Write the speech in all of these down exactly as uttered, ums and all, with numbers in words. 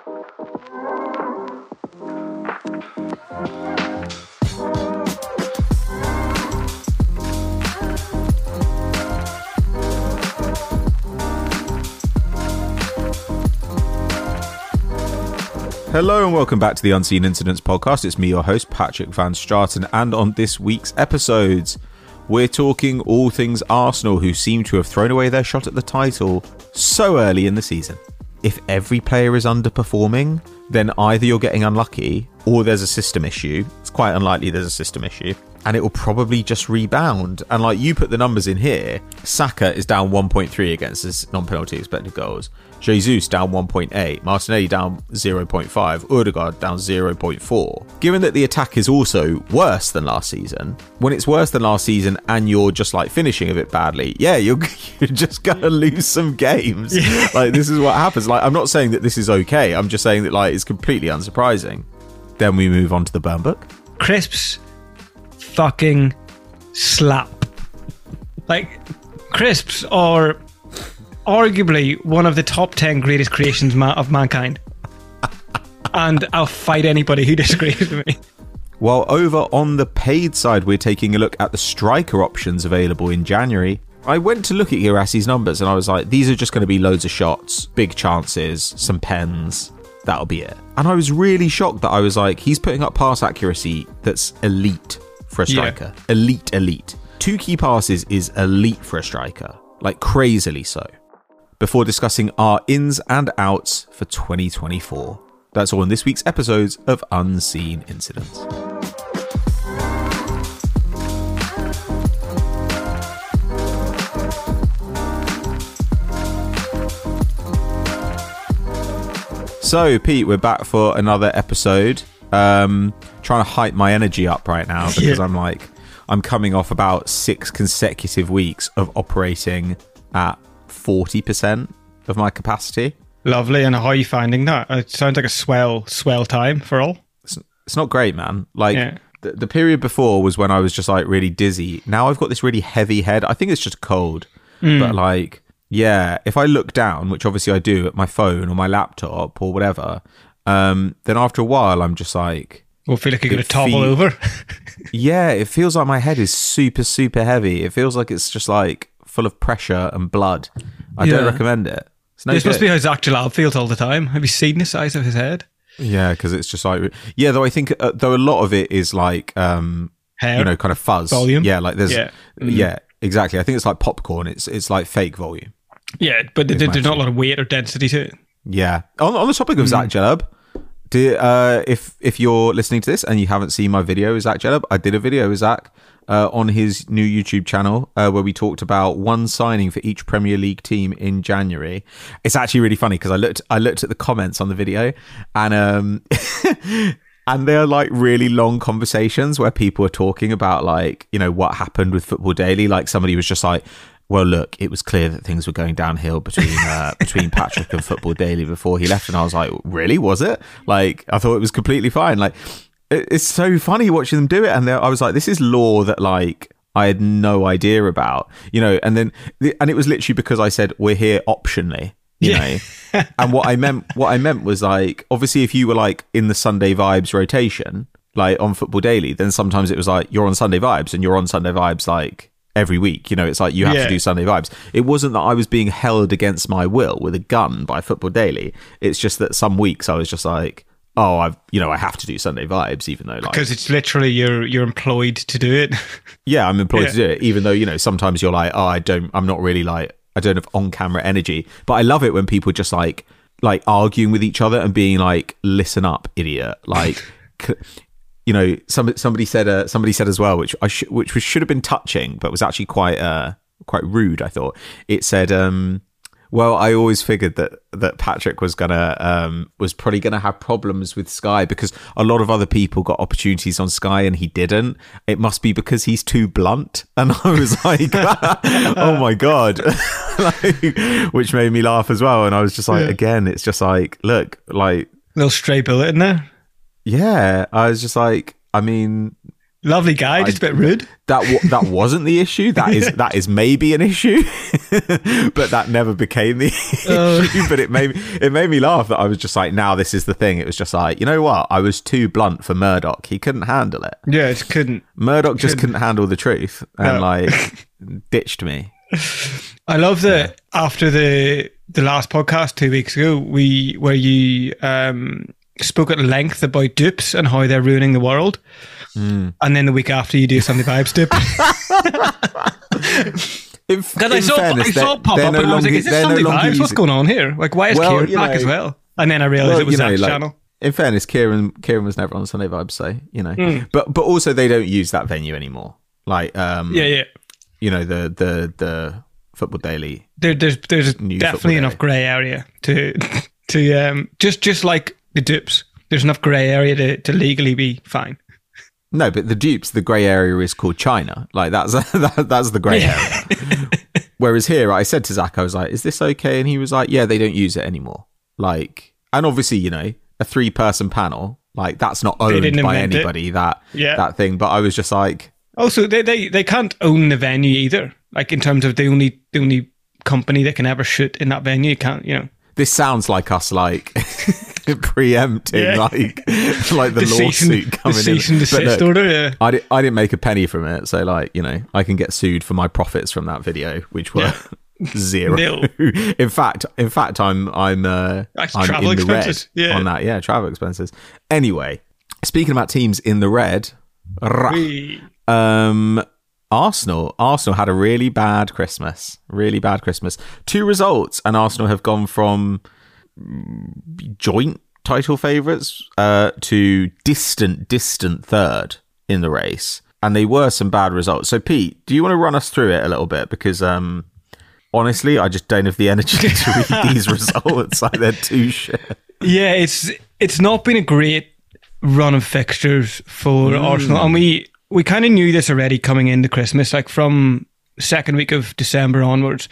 Hello and welcome back to the Unseen Incidents podcast. It's me, your host, Patrick Van Straten, and on this week's episodes, we're talking all things Arsenal, who seem to have thrown away their shot at the title so early in the season. If every player is underperforming, then either you're getting unlucky or there's a system issue. It's quite unlikely there's a system issue. And it will probably just rebound. And like you put the numbers in here, Saka is down one point three against his non-penalty expected goals. Jesus down one point eight. Martinelli down zero point five. Odegaard down zero point four. Given that the attack is also worse than last season, when it's worse than last season and you're just like finishing a bit badly, yeah, you're, you're just going to lose some games. Yeah. Like this is what happens. Like I'm not saying that this is okay. I'm just saying that like it's completely unsurprising. Then we move on to the burn book. Crisps fucking slap. Like, crisps are arguably one of the top ten greatest creations ma- of mankind. And I'll fight anybody who disagrees with me. Well, over on the paid side, we're taking a look at the striker options available in January. I went to look at Guirassi's numbers and I was like, these are just going to be loads of shots, big chances, some pens. That'll be it. And I was really shocked that I was like, he's putting up pass accuracy that's elite for a striker. Yeah. Elite, elite. Two key passes is elite for a striker. Like crazily so. Before discussing our ins and outs for twenty twenty-four. That's all in this week's episodes of Unseen Incidents. So, Pete, we're back for another episode. Um, trying to hype my energy up right now because yeah. I'm like, I'm coming off about six consecutive weeks of operating at forty percent of my capacity. Lovely. And how are you finding that? It sounds like a swell, swell time for all. It's, it's not great, man. Like yeah. the, the period before was when I was just like really dizzy. Now I've got this really heavy head. I think it's just cold, mm. but like, yeah, if I look down, which obviously I do at my phone or my laptop or whatever, um, then after a while I'm just like... We'll feel like you're going to topple feel, over. Yeah, it feels like my head is super, super heavy. It feels like it's just like full of pressure and blood. I yeah. don't recommend it. It's no this good. Must be how Zach Jalal feels all the time. Have you seen the size of his head? Yeah, because it's just like... Yeah, though I think, uh, though a lot of it is like, um, hair, you know, kind of fuzz. Volume. Yeah, like there's... Yeah, mm. yeah exactly. I think it's like popcorn. It's it's like fake volume. Yeah, but there, there's not a lot of weight or density to it. Yeah. On, on the topic of mm. Zach Jalab, do, uh, if if you're listening to this and you haven't seen my video with Zach Jalab, I did a video with Zach uh, on his new YouTube channel uh, where we talked about one signing for each Premier League team in January. It's actually really funny because I looked I looked at the comments on the video and um and they're like really long conversations where people are talking about like, you know, what happened with Football Daily. Like somebody was just like, well, look, it was clear that things were going downhill between uh, between Patrick and Football Daily before he left. And I was like, really? Was it? Like, I thought it was completely fine. Like, it, it's so funny watching them do it. And I was like, this is lore that, like, I had no idea about, you know, and then, and it was literally because I said, we're here optionally, you yeah. know, and what I meant, what I meant was like, obviously, if you were like in the Sunday Vibes rotation, like on Football Daily, then sometimes it was like, you're on Sunday Vibes and you're on Sunday Vibes, like, every week, you know, it's like you have yeah. to do Sunday Vibes. It wasn't that I was being held against my will with a gun by Football Daily. It's just that some weeks I was just like, oh, I've, you know, I have to do Sunday Vibes, even though like because it's literally you're you're employed to do it. Yeah, I'm employed yeah. to do it, even though, you know, sometimes you're like, oh, I don't, I'm not really like, I don't have on camera energy. But I love it when people just like like arguing with each other and being like, listen up, idiot, like. You know, somebody somebody said uh, somebody said as well, which I sh- which was, should have been touching, but was actually quite uh, quite rude. I thought it said, um, "Well, I always figured that that Patrick was gonna um, was probably gonna have problems with Sky because a lot of other people got opportunities on Sky and he didn't. It must be because he's too blunt." And I was like, "Oh my god," like, which made me laugh as well. And I was just like, yeah. again, it's just like, look, like little stray bullet in there. Yeah, I was just like, I mean, Lovely guy, just a bit rude. That w- that wasn't the issue. That is that is maybe an issue, but that never became the uh. issue. But it made me, it made me laugh that I was just like, now this is the thing. It was just like, you know what? I was too blunt for Murdoch. He couldn't handle it. Yeah, it couldn't. Murdoch just couldn't. couldn't handle the truth and no. like ditched me. I love that after the the last podcast two weeks ago, we where you um, spoke at length about dupes and how they're ruining the world. Mm. And then the week after, you do Sunday Vibes dip. Because I saw, fairness, I saw it pop up no and I was like, is this Sunday no Vibes? What's going on here? Like, why is well, Kieran back know, as well? And then I realised well, it was Zach's like, channel. In fairness, Kieran Kieran was never on Sunday Vibes, so, you know. Mm. But but also, they don't use that venue anymore. Like, um, yeah, yeah. you know, the the the Football Daily. There, there's there's definitely enough grey area to, to um, just, just like the dupes, there's enough grey area to, to legally be fine. No, but the dupes, the grey area is called China. Like, that's that, that's the grey area. Whereas here, I said to Zach, I was like, is this okay? And he was like, yeah, they don't use it anymore. Like, and obviously, you know, a three-person panel, like, that's not owned by anybody, that yeah. that thing. But I was just like... Also, they, they, they can't own the venue either. Like, in terms of the only the only company that can ever shoot in that venue, you can't, you know. This sounds like us, like... preempting yeah. like like the, the lawsuit and, coming the cease in. And desist look, order, yeah. I, di- I didn't make a penny from it, so like, you know, I can get sued for my profits from that video, which were yeah. zero. Nil. In fact, in fact, I'm I'm uh, I'm travel in the expenses. red yeah. on that. Yeah, travel expenses. Anyway, speaking about teams in the red, um, Arsenal. Arsenal had a really bad Christmas. Really bad Christmas. Two results, and Arsenal have gone from joint title favourites uh, to distant, distant third in the race. And they were some bad results. So, Pete, do you want to run us through it a little bit? Because um, honestly, I just don't have the energy to read these results. Like, they're too shit. Yeah, it's it's not been a great run of fixtures for mm. Arsenal. And we, we kind of knew this already coming into Christmas. Like, from second week of December onwards,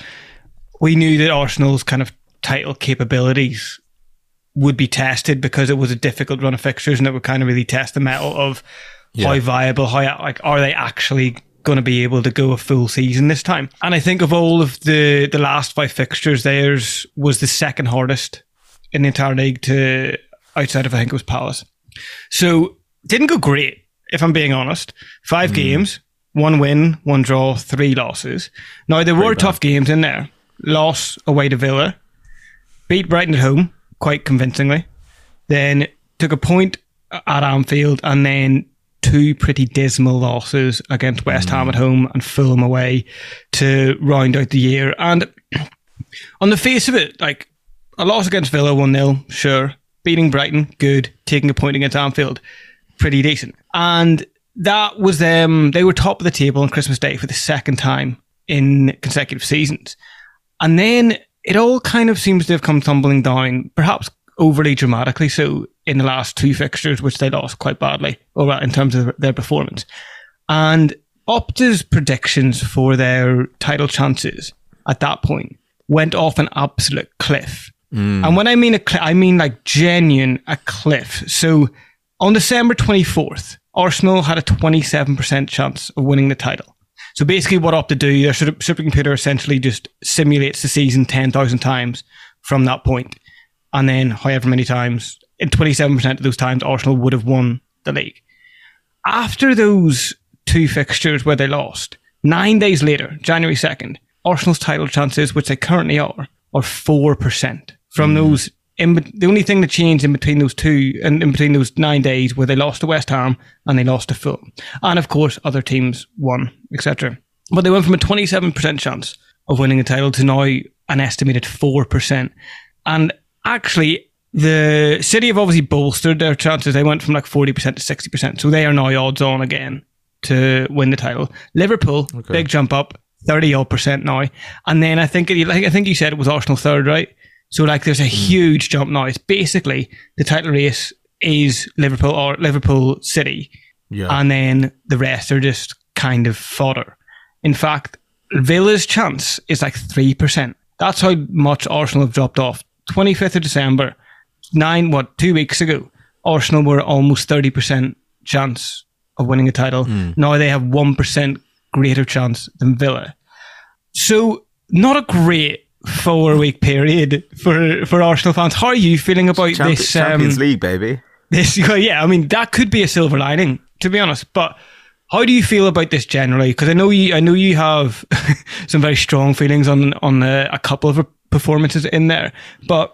we knew that Arsenal's kind of title capabilities would be tested because it was a difficult run of fixtures, and it would kind of really test the mettle of yeah. how viable, how like are they actually going to be able to go a full season this time. And I think of all of the the last five fixtures, theirs was the second hardest in the entire league, to outside of I think it was Palace. So didn't go great, if I'm being honest. Five mm. games, one win, one draw, three losses. Now there Pretty were bad. tough games in there. Loss away to Villa. Beat Brighton at home quite convincingly. Then took a point at Anfield, and then two pretty dismal losses against West mm. Ham at home and Fulham away to round out the year. And on the face of it, like a loss against Villa one nil, sure. Beating Brighton, good. Taking a point against Anfield, pretty decent. And that was them. They were top of the table on Christmas Day for the second time in consecutive seasons. And then it all kind of seems to have come tumbling down, perhaps overly dramatically so, in the last two fixtures, which they lost quite badly, or in terms of their performance. And Opta's predictions for their title chances at that point went off an absolute cliff. Mm. And when I mean a cliff, I mean like genuine a cliff. So on December twenty-fourth, Arsenal had a twenty-seven percent chance of winning the title. So basically what Opta do, their supercomputer essentially just simulates the season ten thousand times from that point. And then however many times, in twenty-seven percent of those times, Arsenal would have won the league. After those two fixtures where they lost, nine days later, January second, Arsenal's title chances, which they currently are, are four percent. From mm. those, in, the only thing that changed in between those two, and in between those nine days, where they lost to West Ham and they lost to Fulham. And of course, other teams won, et cetera. But they went from a twenty-seven percent chance of winning the title to now an estimated four percent. And actually, the City have obviously bolstered their chances. They went from like forty percent to sixty percent. So they are now odds on again to win the title. Liverpool, okay. Big jump up, thirty odd percent now. And then I think, like I think you said it was Arsenal third, right? So like there's a mm. huge jump now. It's basically the title race is Liverpool or Liverpool City. Yeah. And then the rest are just kind of fodder. In fact, Villa's chance is like three percent. That's how much Arsenal have dropped off. twenty-fifth of December, nine, what, two weeks ago, Arsenal were almost thirty percent chance of winning a title. Mm. Now they have one percent greater chance than Villa. So not a great four-week period for, for Arsenal fans. How are you feeling about Champions, this? Champions um, League, baby. This, yeah, I mean, that could be a silver lining, to be honest. But how do you feel about this generally? Because I know you, I know you have some very strong feelings on on a, a couple of performances in there. But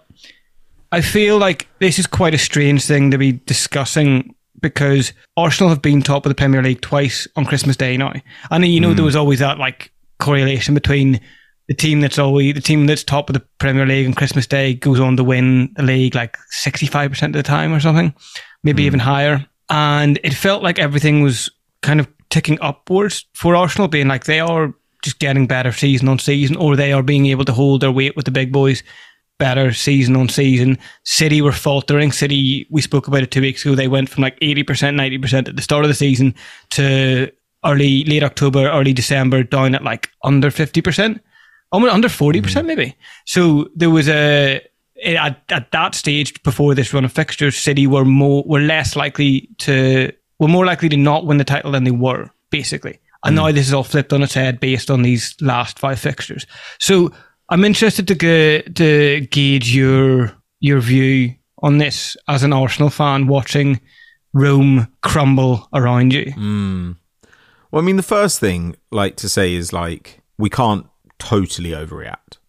I feel like this is quite a strange thing to be discussing, because Arsenal have been top of the Premier League twice on Christmas Day now, and you know mm. there was always that like correlation between the team that's always the team that's top of the Premier League on Christmas Day goes on to win the league like sixty-five percent of the time or something, maybe mm. even higher. And it felt like everything was kind of ticking upwards for Arsenal, being like they are just getting better season on season, or they are being able to hold their weight with the big boys better season on season. City were faltering. City, we spoke about it two weeks ago, they went from like eighty percent, ninety percent at the start of the season to early, late October, early December, down at like under fifty percent. Almost under forty percent mm. maybe. So there was a at, at that stage before this run of fixtures, City were more were less likely to were more likely to not win the title than they were, basically. And mm. now this is all flipped on its head based on these last five fixtures. So I'm interested to go, to gauge your your view on this as an Arsenal fan watching Rome crumble around you. Mm. Well, I mean, the first thing like to say is like we can't totally overreact.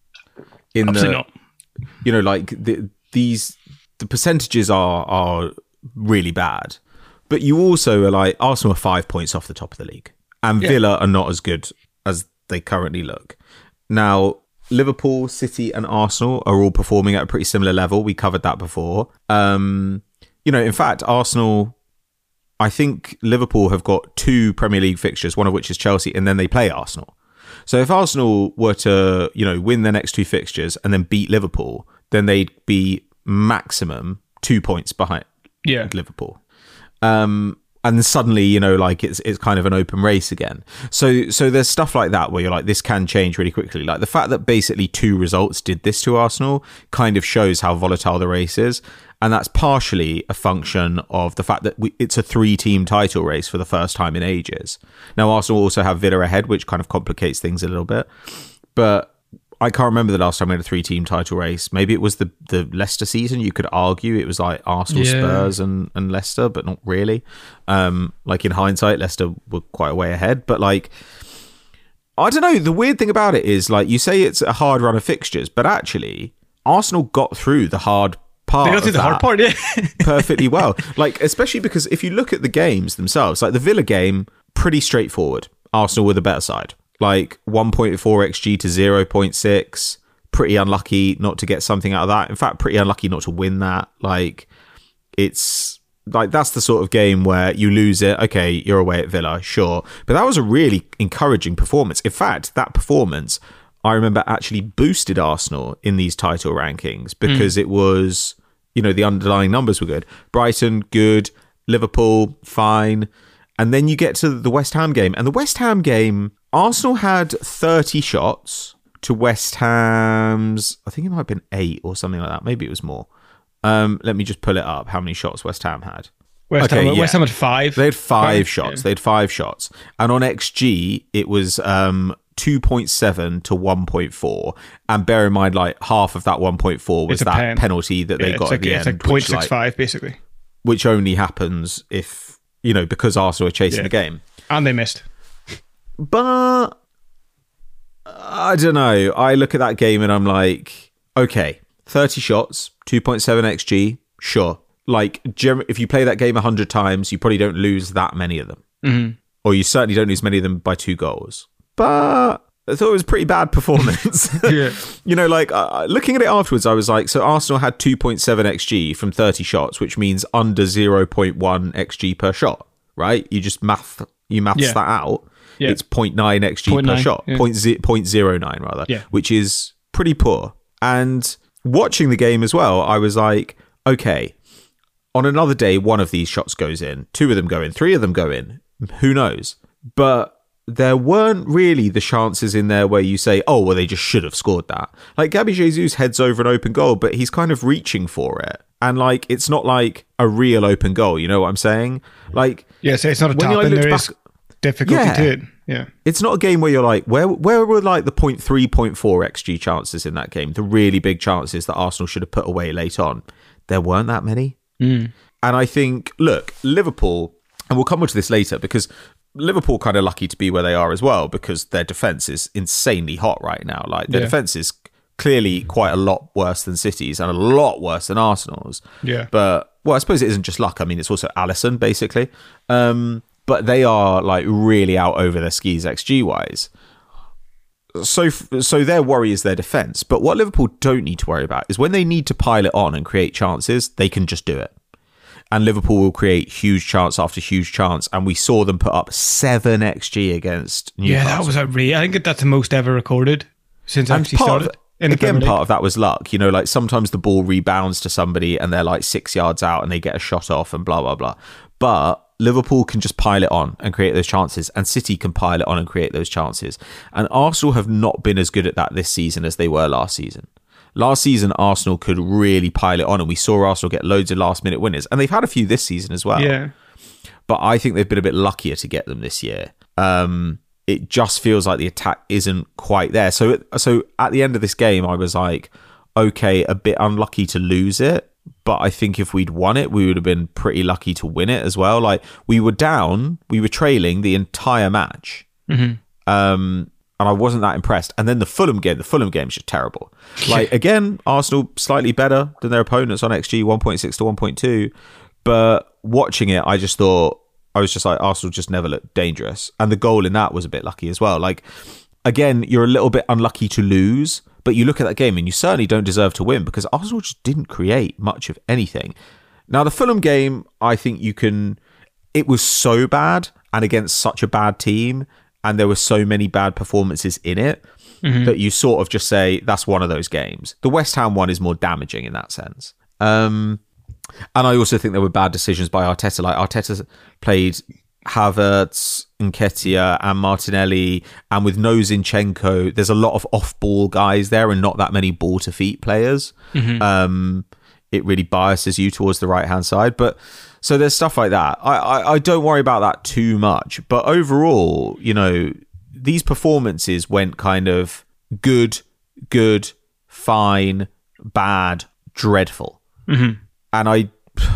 In Absolutely the, not. You know, like the, these the percentages are are really bad, but you also are like Arsenal are five points off the top of the league, and yeah. Villa are not as good as they currently look. Now, Liverpool, City, and Arsenal are all performing at a pretty similar level. We covered that before. Um, you know, in fact, Arsenal, I think Liverpool have got two Premier League fixtures, one of which is Chelsea, and then they play Arsenal. So if Arsenal were to, you know, win their next two fixtures and then beat Liverpool, then they'd be maximum two points behind yeah. Liverpool. Um, and then suddenly, you know, like it's it's kind of an open race again. So so there's stuff like that where you're like, this can change really quickly. Like the fact that basically two results did this to Arsenal kind of shows how volatile the race is. And that's partially a function of the fact that we, it's a three-team title race for the first time in ages. Now, Arsenal also have Villa ahead, which kind of complicates things a little bit. But I can't remember the last time we had a three-team title race. Maybe it was the, the Leicester season. You could argue it was like Arsenal, yeah. Spurs, and, and Leicester, but not really. Um, like in hindsight, Leicester were quite a way ahead. But like, I don't know. The weird thing about it is like you say it's a hard run of fixtures, but actually Arsenal got through the hard part. They got through the hard part, yeah. perfectly well. Like, especially because if you look at the games themselves, like the Villa game, pretty straightforward. Arsenal were the better side. Like one point four X G to zero point six. Pretty unlucky not to get something out of that. In fact, pretty unlucky not to win that. Like, it's like that's the sort of game where you lose it. Okay, you're away at Villa, sure. But that was a really encouraging performance. In fact, that performance, I remember, actually boosted Arsenal in these title rankings because mm. it was, you know, the underlying numbers were good. Brighton, good. Liverpool, fine. And then you get to the West Ham game. And the West Ham game, Arsenal had thirty shots to West Ham's, I think it might have been eight or something like that. Maybe it was more. Um, let me just pull it up, how many shots West Ham had. West, okay, Ham, yeah. West Ham had five. They had five, five shots. Yeah. They had five shots. And on X G, it was um, two point seven to one point four. And bear in mind, like, half of that one point four was that pen. penalty that yeah, they got like, at the it's end. It's like zero point six five, like, basically. Which only happens if, you know, because Arsenal are chasing yeah. the game. And they missed. But I don't know. I look at that game and I'm like, okay, thirty shots, two point seven X G, sure. Like, if you play that game one hundred times, you probably don't lose that many of them. Mm-hmm. Or you certainly don't lose many of them by two goals. But I thought it was a pretty bad performance. yeah. You know, like, uh, looking at it afterwards, I was like, so Arsenal had two point seven X G from thirty shots, which means under zero point one X G per shot, right? You just math, you maths yeah. that out. Yeah. It's zero point nine X G zero point nine, per shot, yeah. zero point zero nine rather, yeah. which is pretty poor. And watching the game as well, I was like, okay, on another day, one of these shots goes in, two of them go in, three of them go in, who knows? But there weren't really the chances in there where you say, oh, well, they just should have scored that. Like, Gabby Jesus heads over an open goal, but he's kind of reaching for it. And like, it's not like a real open goal. You know what I'm saying? Like, yeah, so it's not a when tap I in. looked There back- is difficulty Yeah. to it. Yeah. It's not a game where you're like, where where were like the point three, point four X G chances in that game? The really big chances that Arsenal should have put away late on. There weren't that many. Mm. And I think, look, Liverpool, and we'll come on to this later, because Liverpool kind of lucky to be where they are as well, because their defence is insanely hot right now. Like, their Yeah. defence is clearly quite a lot worse than City's and a lot worse than Arsenal's. Yeah. But, well, I suppose it isn't just luck. I mean, it's also Alisson, basically. Um, but they are, like, really out over their skis X G-wise. So so their worry is their defence. But what Liverpool don't need to worry about is when they need to pile it on and create chances, they can just do it. And Liverpool will create huge chance after huge chance. And we saw them put up seven X G against Newcastle. Yeah, that was a re- I think that's the most ever recorded since And actually part started. of, in the again, Premier League. part of that was luck. You know, like sometimes the ball rebounds to somebody and they're like six yards out and they get a shot off and blah, blah, blah. But Liverpool can just pile it on and create those chances, and City can pile it on and create those chances. And Arsenal have not been as good at that this season as they were last season. Last season, Arsenal could really pile it on, and we saw Arsenal get loads of last-minute winners. And they've had a few this season as well. Yeah. But I think they've been a bit luckier to get them this year. Um, it just feels like the attack isn't quite there. So, so at the end of this game, I was like, okay, a bit unlucky to lose it. But I think if we'd won it, we would have been pretty lucky to win it as well. Like, we were down, we were trailing the entire match. Mm-hmm. Um, and I wasn't that impressed. And then the Fulham game, the Fulham game is just terrible. Like, again, Arsenal slightly better than their opponents on X G, one point six to one point two. But watching it, I just thought, I was just like, Arsenal just never looked dangerous. And the goal in that was a bit lucky as well. Like, again, you're a little bit unlucky to lose, but you look at that game and you certainly don't deserve to win because Arsenal just didn't create much of anything. Now, the Fulham game, I think you can... It was so bad and against such a bad team, and there were so many bad performances in it, mm-hmm. that you sort of just say, that's one of those games. The West Ham one is more damaging in that sense. Um, and I also think there were bad decisions by Arteta. Like, Arteta played Havertz, Nketiah and Martinelli, and with no Zinchenko, there's a lot of off-ball guys there and not that many ball-to-feet players. Mm-hmm. Um, it really biases you towards the right-hand side. But so there's stuff like that. I, I, I don't worry about that too much. But overall, you know, these performances went kind of good, good, fine, bad, dreadful. Mm-hmm. And I...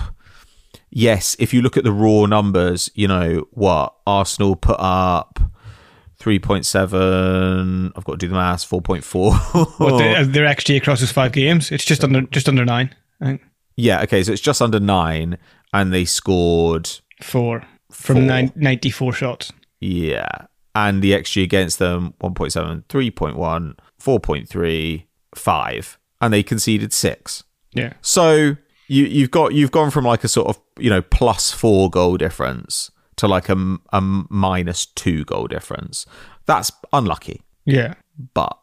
Yes, if you look at the raw numbers, you know, what? Arsenal put up three point seven. I've got to do the maths, four point four. What, their, their X G across those five games? It's just under just under nine, I think. Yeah, okay, so it's just under nine, and they scored... Four. From four. Nine, ninety-four shots. Yeah. And the X G against them, one point seven, three point one, four point three, five. And they conceded six. Yeah. So... You, you've got you've gone from like a sort of, you know, plus four goal difference to like a, a minus two goal difference. That's unlucky. Yeah. But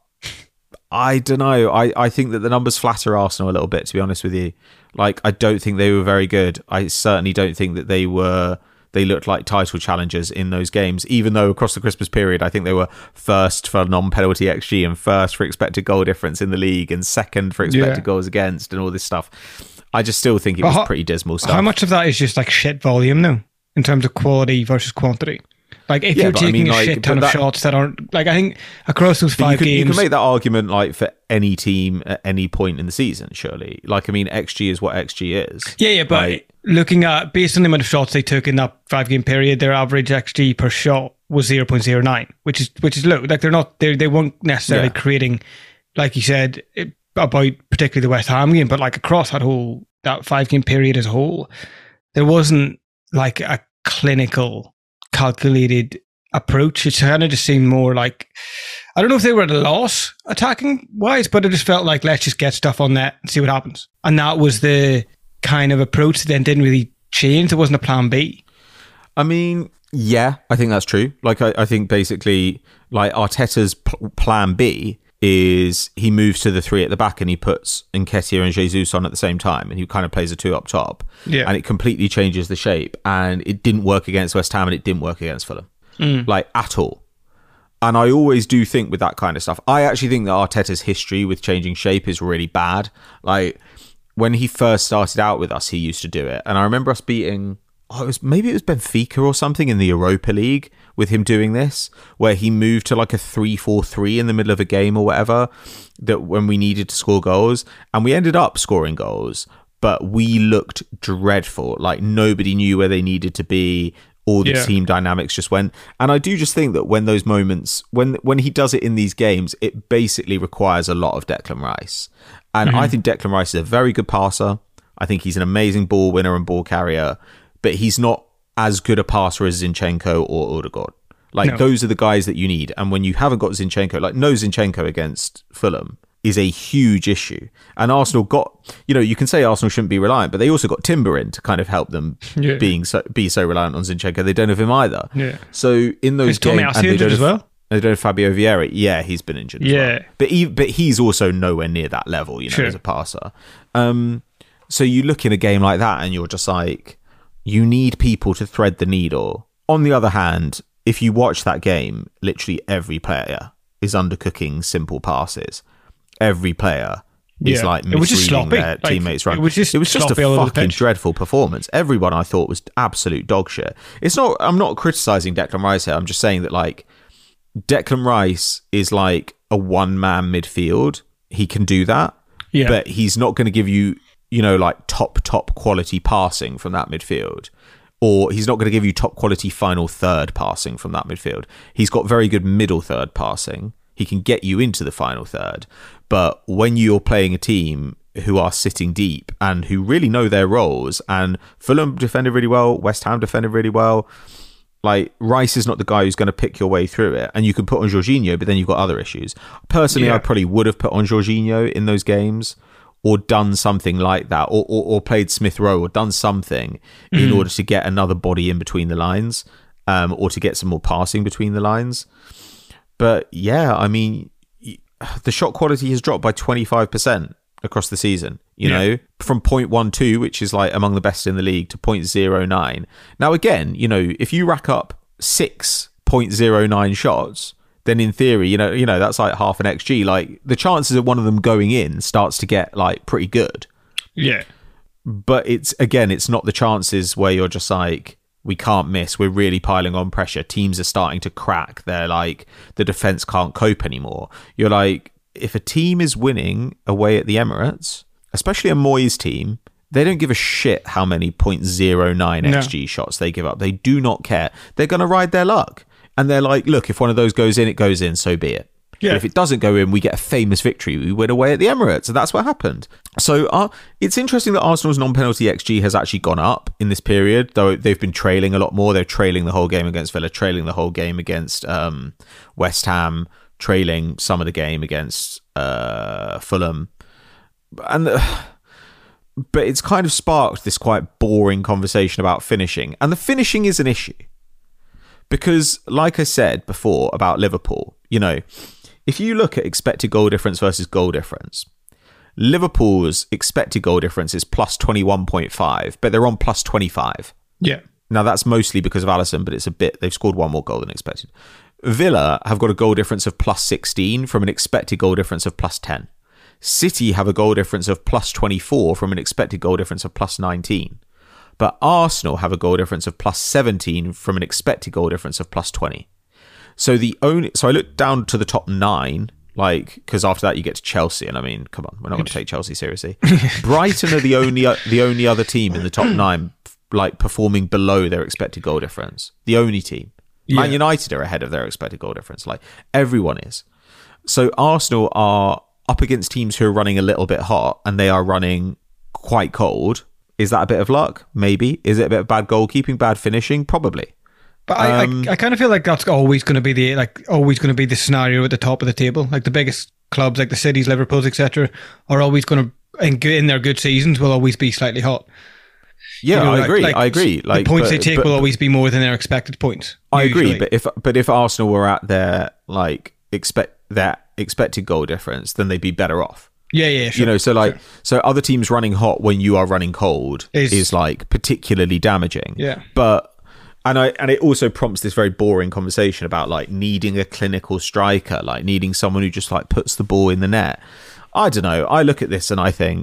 I don't know. I, I think that the numbers flatter Arsenal a little bit, to be honest with you. Like, I don't think they were very good. I certainly don't think that they were... They looked like title challengers in those games, even though across the Christmas period, I think they were first for non-penalty X G and first for expected goal difference in the league and second for expected yeah. goals against and all this stuff. I just still think it was how, pretty dismal stuff. How much of that is just like shit volume now in terms of quality versus quantity? Like, if yeah, you're taking I mean, a like, shit ton of that, shots that aren't... Like, I think across those five you can, games... You can make that argument like for any team at any point in the season, surely. Like, I mean, X G is what X G is. Yeah, yeah, but like, looking at... Based on the amount of shots they took in that five-game period, their average X G per shot was zero point zero nine, which is which is low. Like, they're not... They're, they weren't necessarily yeah. creating, like you said, it, about particularly the West Ham game, but like across that whole... That five-game period as a whole, there wasn't like a clinical, calculated approach. It kind of just seemed more like, I don't know if they were at a loss attacking wise, but it just felt like, let's just get stuff on net and see what happens. And that was the kind of approach that then didn't really change. There wasn't a plan B. I mean, yeah, I think that's true. Like, I, I think basically, like, Arteta's p- plan B is he moves to the three at the back and he puts Nketiah and Jesus on at the same time and he kind of plays a two up top. Yeah. And it completely changes the shape. And it didn't work against West Ham and it didn't work against Fulham. Mm. Like, at all. And I always do think with that kind of stuff, I actually think that Arteta's history with changing shape is really bad. Like, when he first started out with us, he used to do it. And I remember us beating, oh, it was maybe it was Benfica or something in the Europa League with him doing this, where he moved to like a three four three in the middle of a game or whatever, that when we needed to score goals. And we ended up scoring goals, but we looked dreadful. Like nobody knew where they needed to be. All the yeah. team dynamics just went. And I do just think that when those moments, when when he does it in these games, it basically requires a lot of Declan Rice. And mm-hmm. I think Declan Rice is a very good passer. I think he's an amazing ball winner and ball carrier, but he's not as good a passer as Zinchenko or Odegaard. Like, no. those are the guys that you need. And when you haven't got Zinchenko, like, no Zinchenko against Fulham is a huge issue. And Arsenal got, you know, you can say Arsenal shouldn't be reliant, but they also got Timber in to kind of help them yeah. being so, be so reliant on Zinchenko. They don't have him either. Yeah. So in those games, and they don't have, as well. They don't have Fabio Vieira. Yeah, he's been injured. As yeah, well. but he, but he's also nowhere near that level, you know, sure. as a passer. Um, so you look in a game like that, and you're just like, you need people to thread the needle. On the other hand, if you watch that game, literally every player is undercooking simple passes. Every player is yeah. like misreading their like, teammates' run. It was just, it was just a fucking dreadful performance. Everyone I thought was absolute dog shit. It's not. I'm not criticizing Declan Rice here. I'm just saying that like Declan Rice is like a one man midfield. He can do that, yeah. but he's not going to give you, you know, like top top quality passing from that midfield. Or he's not going to give you top quality final third passing from that midfield. He's got very good middle third passing. He can get you into the final third. But when you're playing a team who are sitting deep and who really know their roles, and Fulham defended really well, West Ham defended really well, like Rice is not the guy who's going to pick your way through it. And you can put on Jorginho, but then you've got other issues. Personally, yeah. I probably would have put on Jorginho in those games, or done something like that, or or, or played Smith Rowe, or done something mm. in order to get another body in between the lines, um, or to get some more passing between the lines. But yeah, I mean, the shot quality has dropped by twenty-five percent across the season, you yeah. know, from zero point one two, which is like among the best in the league, to zero point zero nine. Now, again, you know, if you rack up six point zero nine shots, then in theory, you know, you know, that's like half an X G. Like the chances of one of them going in starts to get like pretty good. Yeah. But it's, again, it's not the chances where you're just like, we can't miss. We're really piling on pressure. Teams are starting to crack. They're like, the defense can't cope anymore. You're like, if a team is winning away at the Emirates, especially a Moyes team, they don't give a shit how many zero point zero nine no. X G shots they give up. They do not care. They're going to ride their luck. And they're like, look, if one of those goes in, it goes in, so be it. Yeah. But if it doesn't go in, we get a famous victory. We win away at the Emirates. And that's what happened. So uh, it's interesting that Arsenal's non-penalty X G has actually gone up in this period, though they've been trailing a lot more. They're trailing the whole game against Villa, trailing the whole game against um, West Ham, trailing some of the game against uh, Fulham. And uh, but it's kind of sparked this quite boring conversation about finishing. And the finishing is an issue. Because, like I said before about Liverpool, you know, if you look at expected goal difference versus goal difference, Liverpool's expected goal difference is plus twenty-one point five, but they're on plus twenty-five. Yeah. Now, that's mostly because of Alisson, but it's a bit, they've scored one more goal than expected. Villa have got a goal difference of plus sixteen from an expected goal difference of plus ten. City have a goal difference of plus twenty-four from an expected goal difference of plus nineteen. But Arsenal have a goal difference of plus seventeen from an expected goal difference of plus twenty. So the only, so I looked down to the top nine, like, because after that you get to Chelsea, and I mean, come on, we're not going to take Chelsea seriously. Brighton are the only the only other team in the top nine, like, performing below their expected goal difference. The only team. Yeah. Man United are ahead of their expected goal difference. Like, everyone is. So Arsenal are up against teams who are running a little bit hot, and they are running quite cold. Is that a bit of luck? Maybe. Is it a bit of bad goalkeeping, bad finishing? Probably. But I, um, I, I kind of feel like that's always going to be the like always going to be the scenario at the top of the table. Like the biggest clubs, like the Cities, Liverpools, et cetera, are always going to in, in their good seasons will always be slightly hot. Yeah, you know, I like, agree. Like I agree. Like the points but, they take but, will always be more than their expected points. I usually. agree. But if but if Arsenal were at their like expect that expected goal difference, then they'd be better off. Yeah, yeah, sure. You know, so like, sure. so other teams running hot when you are running cold is, is like particularly damaging. Yeah. But, and I, and it also prompts this very boring conversation about like needing a clinical striker, like needing someone who just like puts the ball in the net. I don't know. I look at this and I think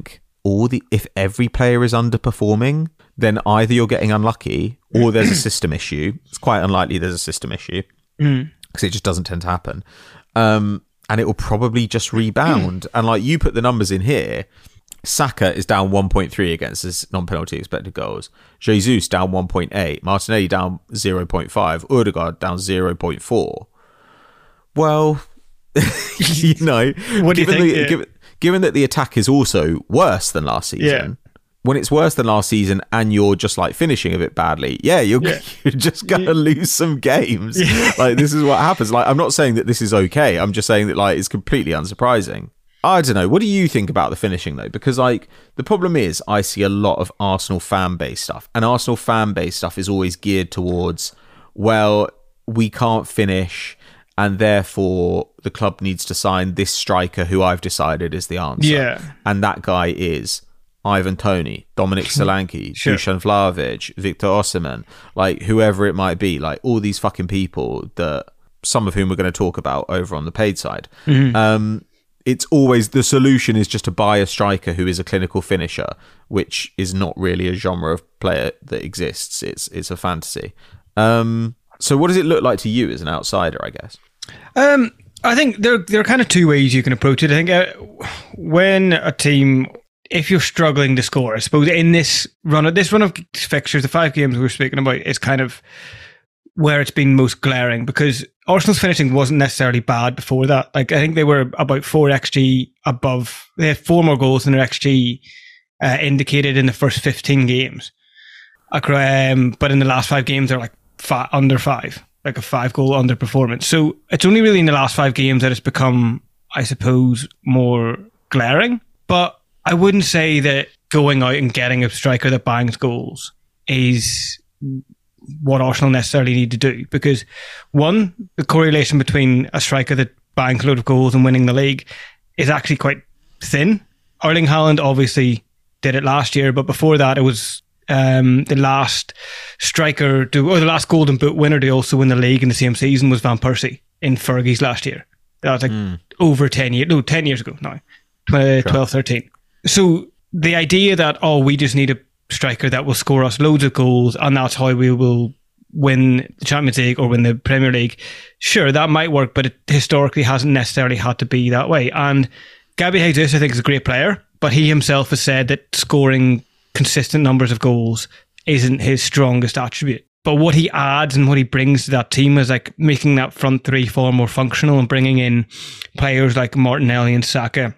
all the if every player is underperforming, then either you're getting unlucky or there's a system issue. It's quite unlikely there's a system issue because mm. it just doesn't tend to happen. Um, and it will probably just rebound. Mm. And like you put the numbers in here, Saka is down one point three against his non-penalty expected goals. Jesus down one point eight. Martinelli down zero point five. Odegaard down zero point four. Well, you know, what do you think? The, yeah. given, given that the attack is also worse than last season, yeah. when it's worse than last season and you're just like finishing a bit badly, yeah, you're, yeah. you're just going to yeah. lose some games. Yeah. Like, this is what happens. Like, I'm not saying that this is okay. I'm just saying that like it's completely unsurprising. I don't know. What do you think about the finishing, though? Because, like, the problem is I see a lot of Arsenal fan-based stuff. And Arsenal fan-based stuff is always geared towards, well, we can't finish, and therefore the club needs to sign this striker who I've decided is the answer. Yeah. And that guy is Ivan Toney, Dominic Solanke, sure. Dusan Vlahovic, Victor Osimhen, like, whoever it might be. Like, all these fucking people that, some of whom we're going to talk about over on the paid side. Mm-hmm. Um... It's always the solution is just to buy a striker who is a clinical finisher, which is not really a genre of player that exists. It's it's a fantasy. Um, so what does it look like to you as an outsider, I guess? Um, I think there, there are kind of two ways you can approach it. I think uh, when a team, if you're struggling to score, I suppose in this run of this run of fixtures, the five games we were speaking about is kind of where it's been most glaring, because Arsenal's finishing wasn't necessarily bad before that. Like, I think they were about four X G above. They had four more goals than their X G uh, indicated in the first fifteen games. Um, but in the last five games, they're like five, under five, like a five goal underperformance. So it's only really in the last five games that it's become, I suppose, more glaring. But I wouldn't say that going out and getting a striker that bangs goals is what Arsenal necessarily need to do, because one, the correlation between a striker that bangs a load of goals and winning the league is actually quite thin. Erling Haaland obviously did it last year, but before that it was um, the last striker to, or the last Golden Boot winner to also win the league in the same season was Van Persie in Fergie's last year. That was like mm. over ten years, no, ten years ago now, twelve, thirteen. So the idea that, oh, we just need a striker that will score us loads of goals and that's how we will win the Champions League or win the Premier League, sure, that might work, but it historically hasn't necessarily had to be that way. And Gabby Jesus, I think, is a great player, but he himself has said that scoring consistent numbers of goals isn't his strongest attribute. But what he adds and what he brings to that team is like making that front three far more functional and bringing in players like Martinelli and Saka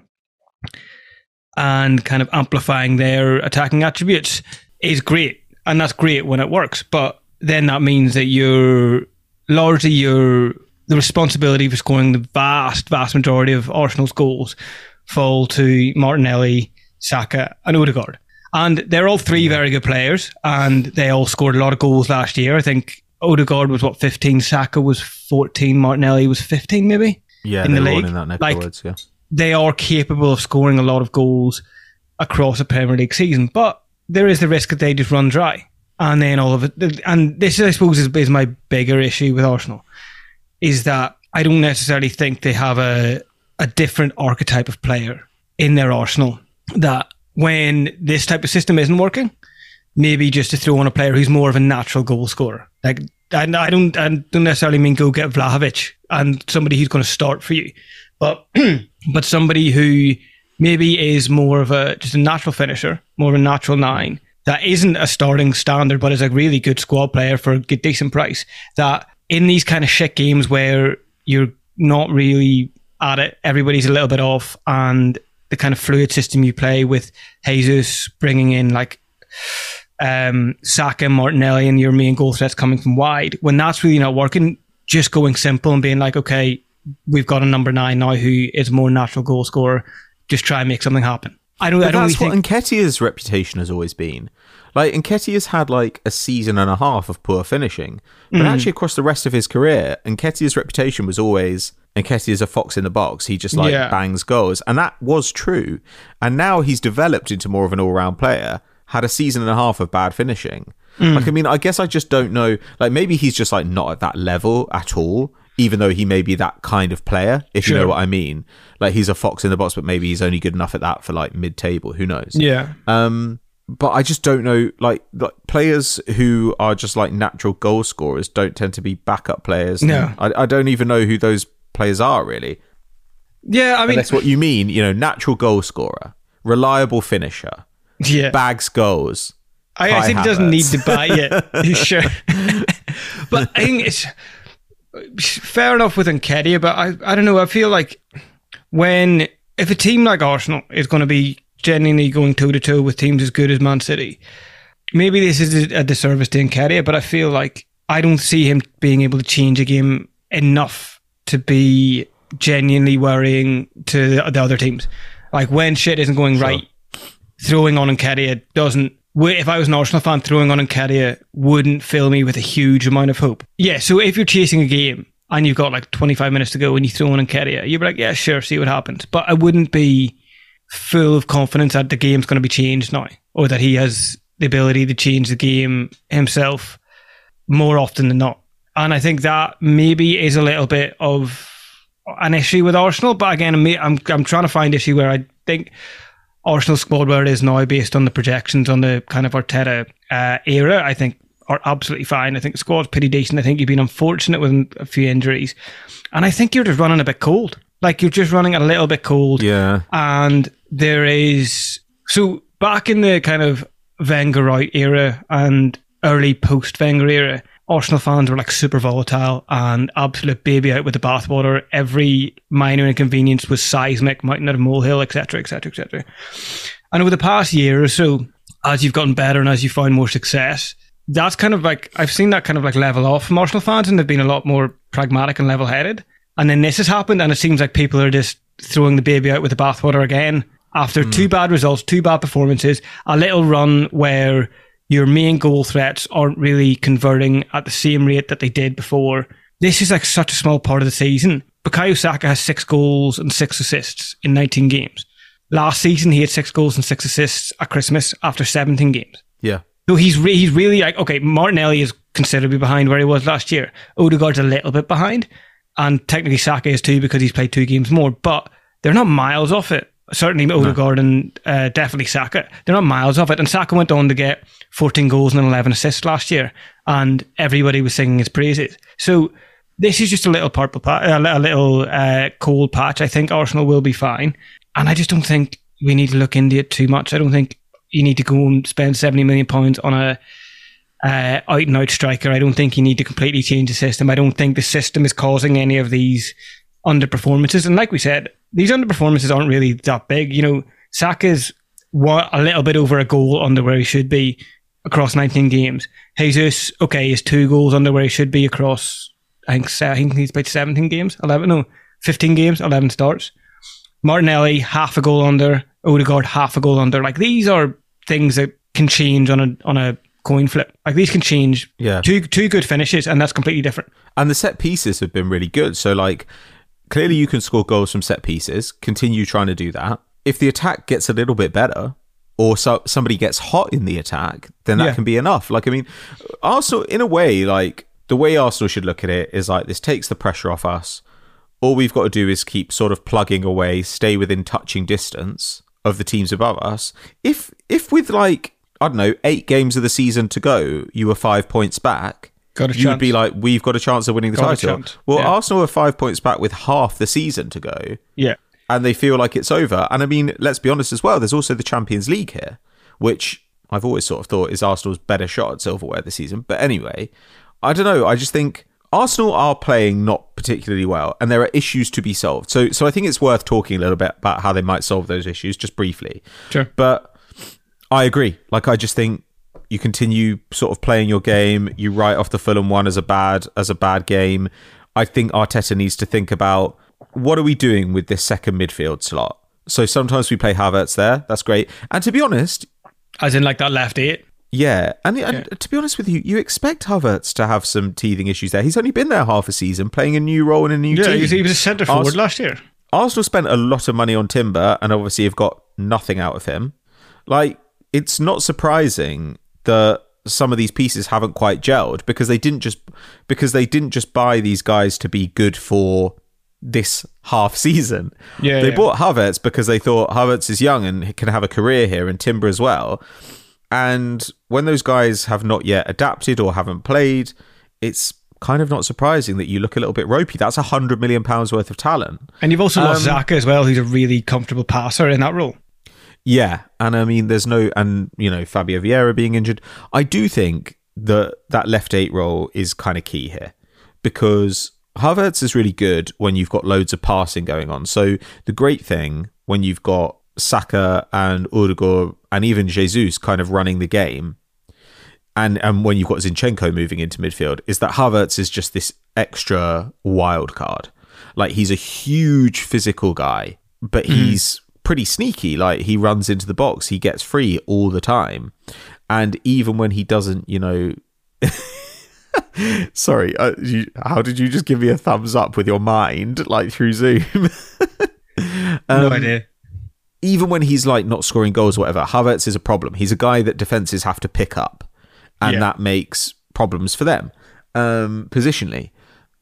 and kind of amplifying their attacking attributes is great. And that's great when it works. But then that means that you're largely your the responsibility for scoring the vast, vast majority of Arsenal's goals fall to Martinelli, Saka and Odegaard. And they're all three very good players and they all scored a lot of goals last year. I think Odegaard was what, fifteen, Saka was fourteen, Martinelli was fifteen maybe? Yeah, in they the were all league. in that neck like, of the woods, yeah. They are capable of scoring a lot of goals across a Premier League season, but there is the risk that they just run dry. And then all of it, and this I suppose is, is my bigger issue with Arsenal, is that I don't necessarily think they have a, a different archetype of player in their Arsenal, that when this type of system isn't working, maybe just to throw on a player who's more of a natural goal scorer. Like, and I don't, I don't necessarily mean go get Vlahovic and somebody who's going to start for you, but but somebody who maybe is more of a just a natural finisher, more of a natural nine, that isn't a starting standard, but is a really good squad player for a good, decent price. That in these kind of shit games where you're not really at it, everybody's a little bit off, and the kind of fluid system you play with Jesus bringing in like um, Saka, Martinelli, and your main goal threats coming from wide, when that's really not working, just going simple and being like, okay, we've got a number nine now who is a more natural goal scorer, just try and make something happen. I don't. But I don't that's really what think Nketiah's reputation has always been. Like, Nketiah's had like a season and a half of poor finishing, but mm. actually across the rest of his career, Nketiah's reputation was always Nketiah's a fox in the box. He just like yeah. bangs goals, and that was true. And now he's developed into more of an all-round player. Had a season and a half of bad finishing. Mm. Like, I mean, I guess I just don't know. Like, maybe he's just like not at that level at all. even though he may be that kind of player, if Sure. you know what I mean. Like, he's a fox in the box, but maybe he's only good enough at that for like mid-table. Who knows? Yeah. Um, but I just don't know. Like, like players who are just like natural goal scorers don't tend to be backup players. No. I, I don't even know who those players are really. Yeah, I mean, That's what you mean. You know, natural goal scorer, reliable finisher, yeah. bags goals. I, I Kai think he doesn't need Havertz. to buy it. Sure. But I think it's fair enough with Nketiah, but I, I don't know. I feel like when, if a team like Arsenal is going to be genuinely going toe to toe with teams as good as Man City, maybe this is a disservice to Nketiah, but I feel like I don't see him being able to change a game enough to be genuinely worrying to the other teams. Like, when shit isn't going Sure. right, throwing on Nketiah doesn't. If I was an Arsenal fan, throwing on Nketiah wouldn't fill me with a huge amount of hope. Yeah, so if you're chasing a game and you've got like twenty-five minutes to go and you throw on Nketiah, you'd be like, yeah, sure, see what happens. But I wouldn't be full of confidence that the game's going to be changed now, or that he has the ability to change the game himself more often than not. And I think that maybe is a little bit of an issue with Arsenal. But again, I'm I'm, I'm trying to find issue where I think Arsenal's squad where it is now, based on the projections on the kind of Arteta uh, era, I think are absolutely fine. I think the squad's pretty decent. I think you've been unfortunate with a few injuries. And I think you're just running a bit cold. Like, you're just running a little bit cold. Yeah. And there is... So, back in the kind of Wenger out era and early post-Wenger era, Arsenal fans were like super volatile and absolute baby out with the bathwater. Every minor inconvenience was seismic, mountain out of molehill, et cetera, et cetera, et cetera. And over the past year or so, as you've gotten better and as you found more success, that's kind of like, I've seen that kind of like level off from Arsenal fans, and they've been a lot more pragmatic and level-headed. And then this has happened, and it seems like people are just throwing the baby out with the bathwater again after mm. two bad results, two bad performances, a little run where your main goal threats aren't really converting at the same rate that they did before. This is like such a small part of the season. Bukayo Saka has six goals and six assists in nineteen games. Last season, he had six goals and six assists at Christmas after seventeen games. Yeah. So he's re- he's really like, okay, Martinelli is considerably behind where he was last year. Odegaard's a little bit behind. And technically Saka is too, because he's played two games more. But they're not miles off it. Certainly Odegaard no. and uh, definitely Saka. They're not miles off it. And Saka went on to get fourteen goals and eleven assists last year. And everybody was singing his praises. So this is just a little purple patch, a little uh, cold patch. I think Arsenal will be fine. And I just don't think we need to look into it too much. I don't think you need to go and spend seventy million pounds on a uh, out and out striker. I don't think you need to completely change the system. I don't think the system is causing any of these underperformances. And like we said, these underperformances aren't really that big. You know, Saka's what, a little bit over a goal under where he should be across nineteen games. Jesus, okay, is two goals under where he should be across, I think, I think he's played seventeen games, eleven, no, fifteen games, eleven starts. Martinelli, half a goal under. Odegaard, half a goal under. Like, these are things that can change on a on a coin flip. Like, these can change. Yeah. Two two good finishes, and that's completely different. And the set pieces have been really good. So, like, clearly you can score goals from set pieces. Continue trying to do that. If the attack gets a little bit better, or so, somebody gets hot in the attack, then that yeah. can be enough. Like, I mean, Arsenal, in a way, like, the way Arsenal should look at it is like, this takes the pressure off us. All we've got to do is keep sort of plugging away, stay within touching distance of the teams above us. If if with like, I don't know, eight games of the season to go, you were five points back, got a you chance. would be like, we've got a chance of winning the got title. Well, yeah. Arsenal are five points back with half the season to go. Yeah. And they feel like it's over. And I mean, let's be honest as well, there's also the Champions League here, which I've always sort of thought is Arsenal's better shot at silverware this season. But anyway, I don't know. I just think Arsenal are playing not particularly well, and there are issues to be solved. So so I think it's worth talking a little bit about how they might solve those issues, just briefly. Sure. But I agree. Like, I just think you continue sort of playing your game. You write off the Fulham one as a bad as a bad game. I think Arteta needs to think about, what are we doing with this second midfield slot? So sometimes we play Havertz there. That's great. And to be honest, as in like that left eight. Yeah, and, and yeah. to be honest with you, you expect Havertz to have some teething issues there. He's only been there half a season, playing a new role in a new yeah, team. Yeah, he was a centre forward Ars- last year. Arsenal spent a lot of money on Timber, and obviously have got nothing out of him. Like, it's not surprising that some of these pieces haven't quite gelled because they didn't just because they didn't just buy these guys to be good for this half season. Yeah, they yeah. bought Havertz because they thought Havertz is young and can have a career here, and Timber as well. And when those guys have not yet adapted or haven't played, it's kind of not surprising that you look a little bit ropey. That's a hundred million pounds worth of talent. And you've also lost Um, Xhaka as well, who's a really comfortable passer in that role. Yeah, and I mean, there's no, and you know, Fabio Vieira being injured. I do think that that left eight role is kind of key here because Havertz is really good when you've got loads of passing going on. So the great thing when you've got Saka and Odegaard and even Jesus kind of running the game, and and when you've got Zinchenko moving into midfield, is that Havertz is just this extra wild card. Like, he's a huge physical guy, but he's pretty sneaky. Like, he runs into the box, he gets free all the time, and even when he doesn't, you know. Sorry, uh, you, how did you just give me a thumbs up with your mind, like through Zoom? um, No idea. Even when he's like not scoring goals or whatever, Havertz is a problem. He's a guy that defenses have to pick up, and Yeah. that makes problems for them um, positionally.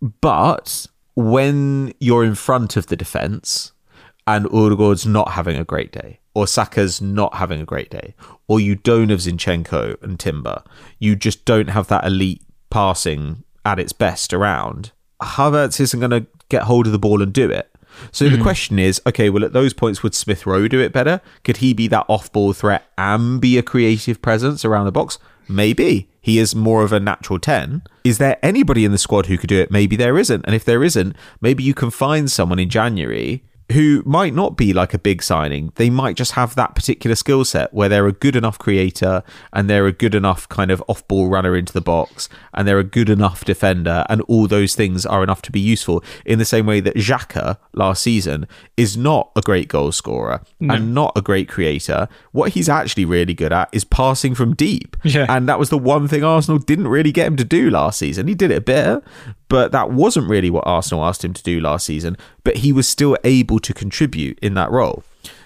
But when you're in front of the defense and Odegaard's not having a great day, or Saka's not having a great day, or you don't have Zinchenko and Timber, you just don't have that elite passing at its best around, Havertz isn't going to get hold of the ball and do it. So mm. the question is, okay, well, at those points, would Smith Rowe do it better? Could he be that off-ball threat and be a creative presence around the box? Maybe. He is more of a natural ten. Is there anybody in the squad who could do it? Maybe there isn't. And if there isn't, maybe you can find someone in January who might not be like a big signing. They might just have that particular skill set where they're a good enough creator and they're a good enough kind of off-ball runner into the box and they're a good enough defender, and all those things are enough to be useful, in the same way that Xhaka last season is not a great goal scorer no. and not a great creator. What he's actually really good at is passing from deep. Yeah. And that was the one thing Arsenal didn't really get him to do last season. He did it a bit, but that wasn't really what Arsenal asked him to do last season. But he was still able to contribute in that role.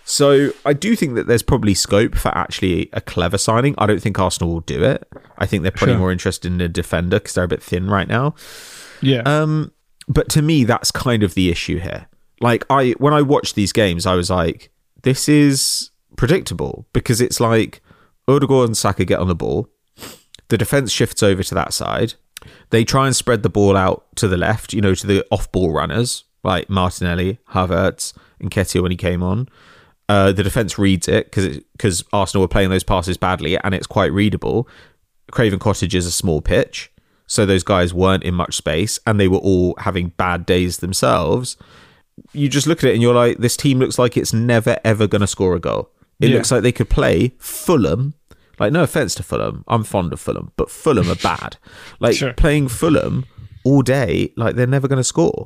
So I do think that there's probably scope for actually a clever signing. I don't think Arsenal will do it. I think they're probably sure. more interested in a defender because they're a bit thin right now. Yeah. Um, but to me, that's kind of the issue here. Like, I when I watched these games, I was like, this is predictable, because it's like Odegaard and Saka get on the ball. The defense shifts over to that side. They try and spread the ball out to the left, you know, to the off-ball runners, like Martinelli, Havertz, and Nketiah when he came on. Uh, the defence reads it because because Arsenal were playing those passes badly, and it's quite readable. Craven Cottage is a small pitch, so those guys weren't in much space, and they were all having bad days themselves. You just look at it and you're like, this team looks like it's never, ever going to score a goal. It yeah. looks like they could play Fulham. Like, no offence to Fulham, I'm fond of Fulham, but Fulham are bad. Like, sure. playing Fulham all day, like, they're never going to score.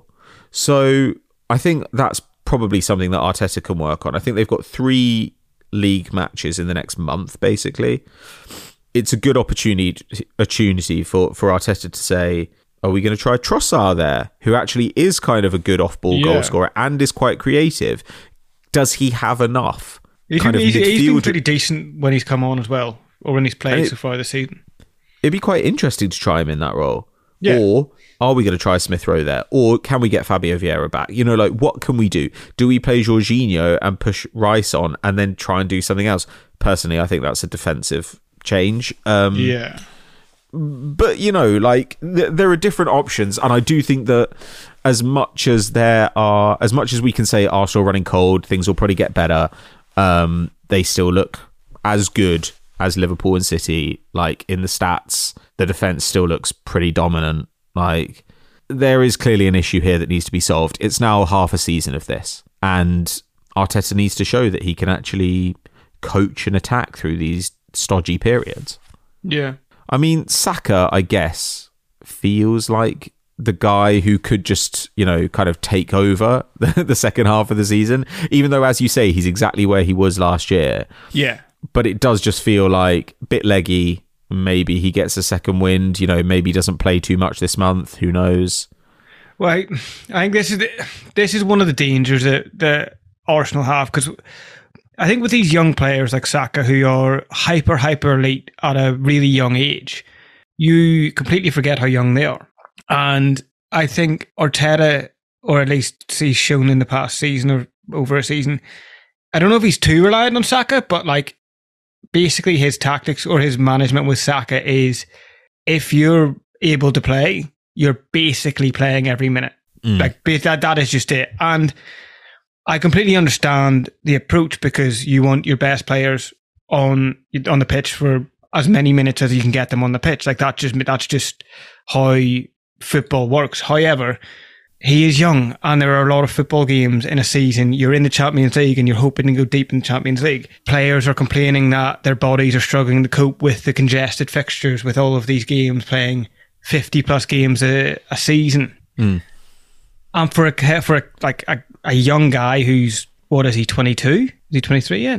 So I think that's probably something that Arteta can work on. I think they've got three league matches in the next month, basically. It's a good opportunity opportunity for, for Arteta to say, are we going to try Trossard there, who actually is kind of a good off-ball yeah. goal scorer and is quite creative? Does he have enough? He's, kind been, of he's, he's been midfield- pretty decent when he's come on as well, or when he's played it, so far this season. It'd be quite interesting to try him in that role. Yeah. Or are we going to try Smith Rowe there? Or can we get Fabio Vieira back? You know, like, what can we do? Do we play Jorginho and push Rice on and then try and do something else? Personally, I think that's a defensive change. Um, yeah. But, you know, like, th- there are different options. And I do think that as much as there are, as much as we can say Arsenal running cold, things will probably get better. Um, they still look as good as Liverpool and City. Like, in the stats, the defense still looks pretty dominant. Like, there is clearly an issue here that needs to be solved. It's now half a season of this, and Arteta needs to show that he can actually coach and attack through these stodgy periods. Yeah. I mean, Saka, I guess, feels like the guy who could just, you know, kind of take over the, the second half of the season, even though, as you say, he's exactly where he was last year. Yeah. But it does just feel like a bit leggy. Maybe he gets a second wind, you know, maybe he doesn't play too much this month. Who knows? Well, I, I think this is the, this is one of the dangers that, that Arsenal have, because I think with these young players like Saka, who are hyper, hyper elite at a really young age, you completely forget how young they are. And I think Arteta, or at least he's shown in the past season or over a season, I don't know if he's too reliant on Saka, but like basically his tactics or his management with Saka is if you're able to play, you're basically playing every minute. Mm. Like that, that is just it. And I completely understand the approach because you want your best players on on the pitch for as many minutes as you can get them on the pitch. Like that just that's just how football works. However, he is young, and there are a lot of football games in a season. You're in the Champions League and you're hoping to go deep in the Champions League. Players are complaining that their bodies are struggling to cope with the congested fixtures with all of these games, playing fifty plus games a, a season. Mm. And for a for a, like a, a young guy who's, what is he, twenty-two? Is he twenty-three yet?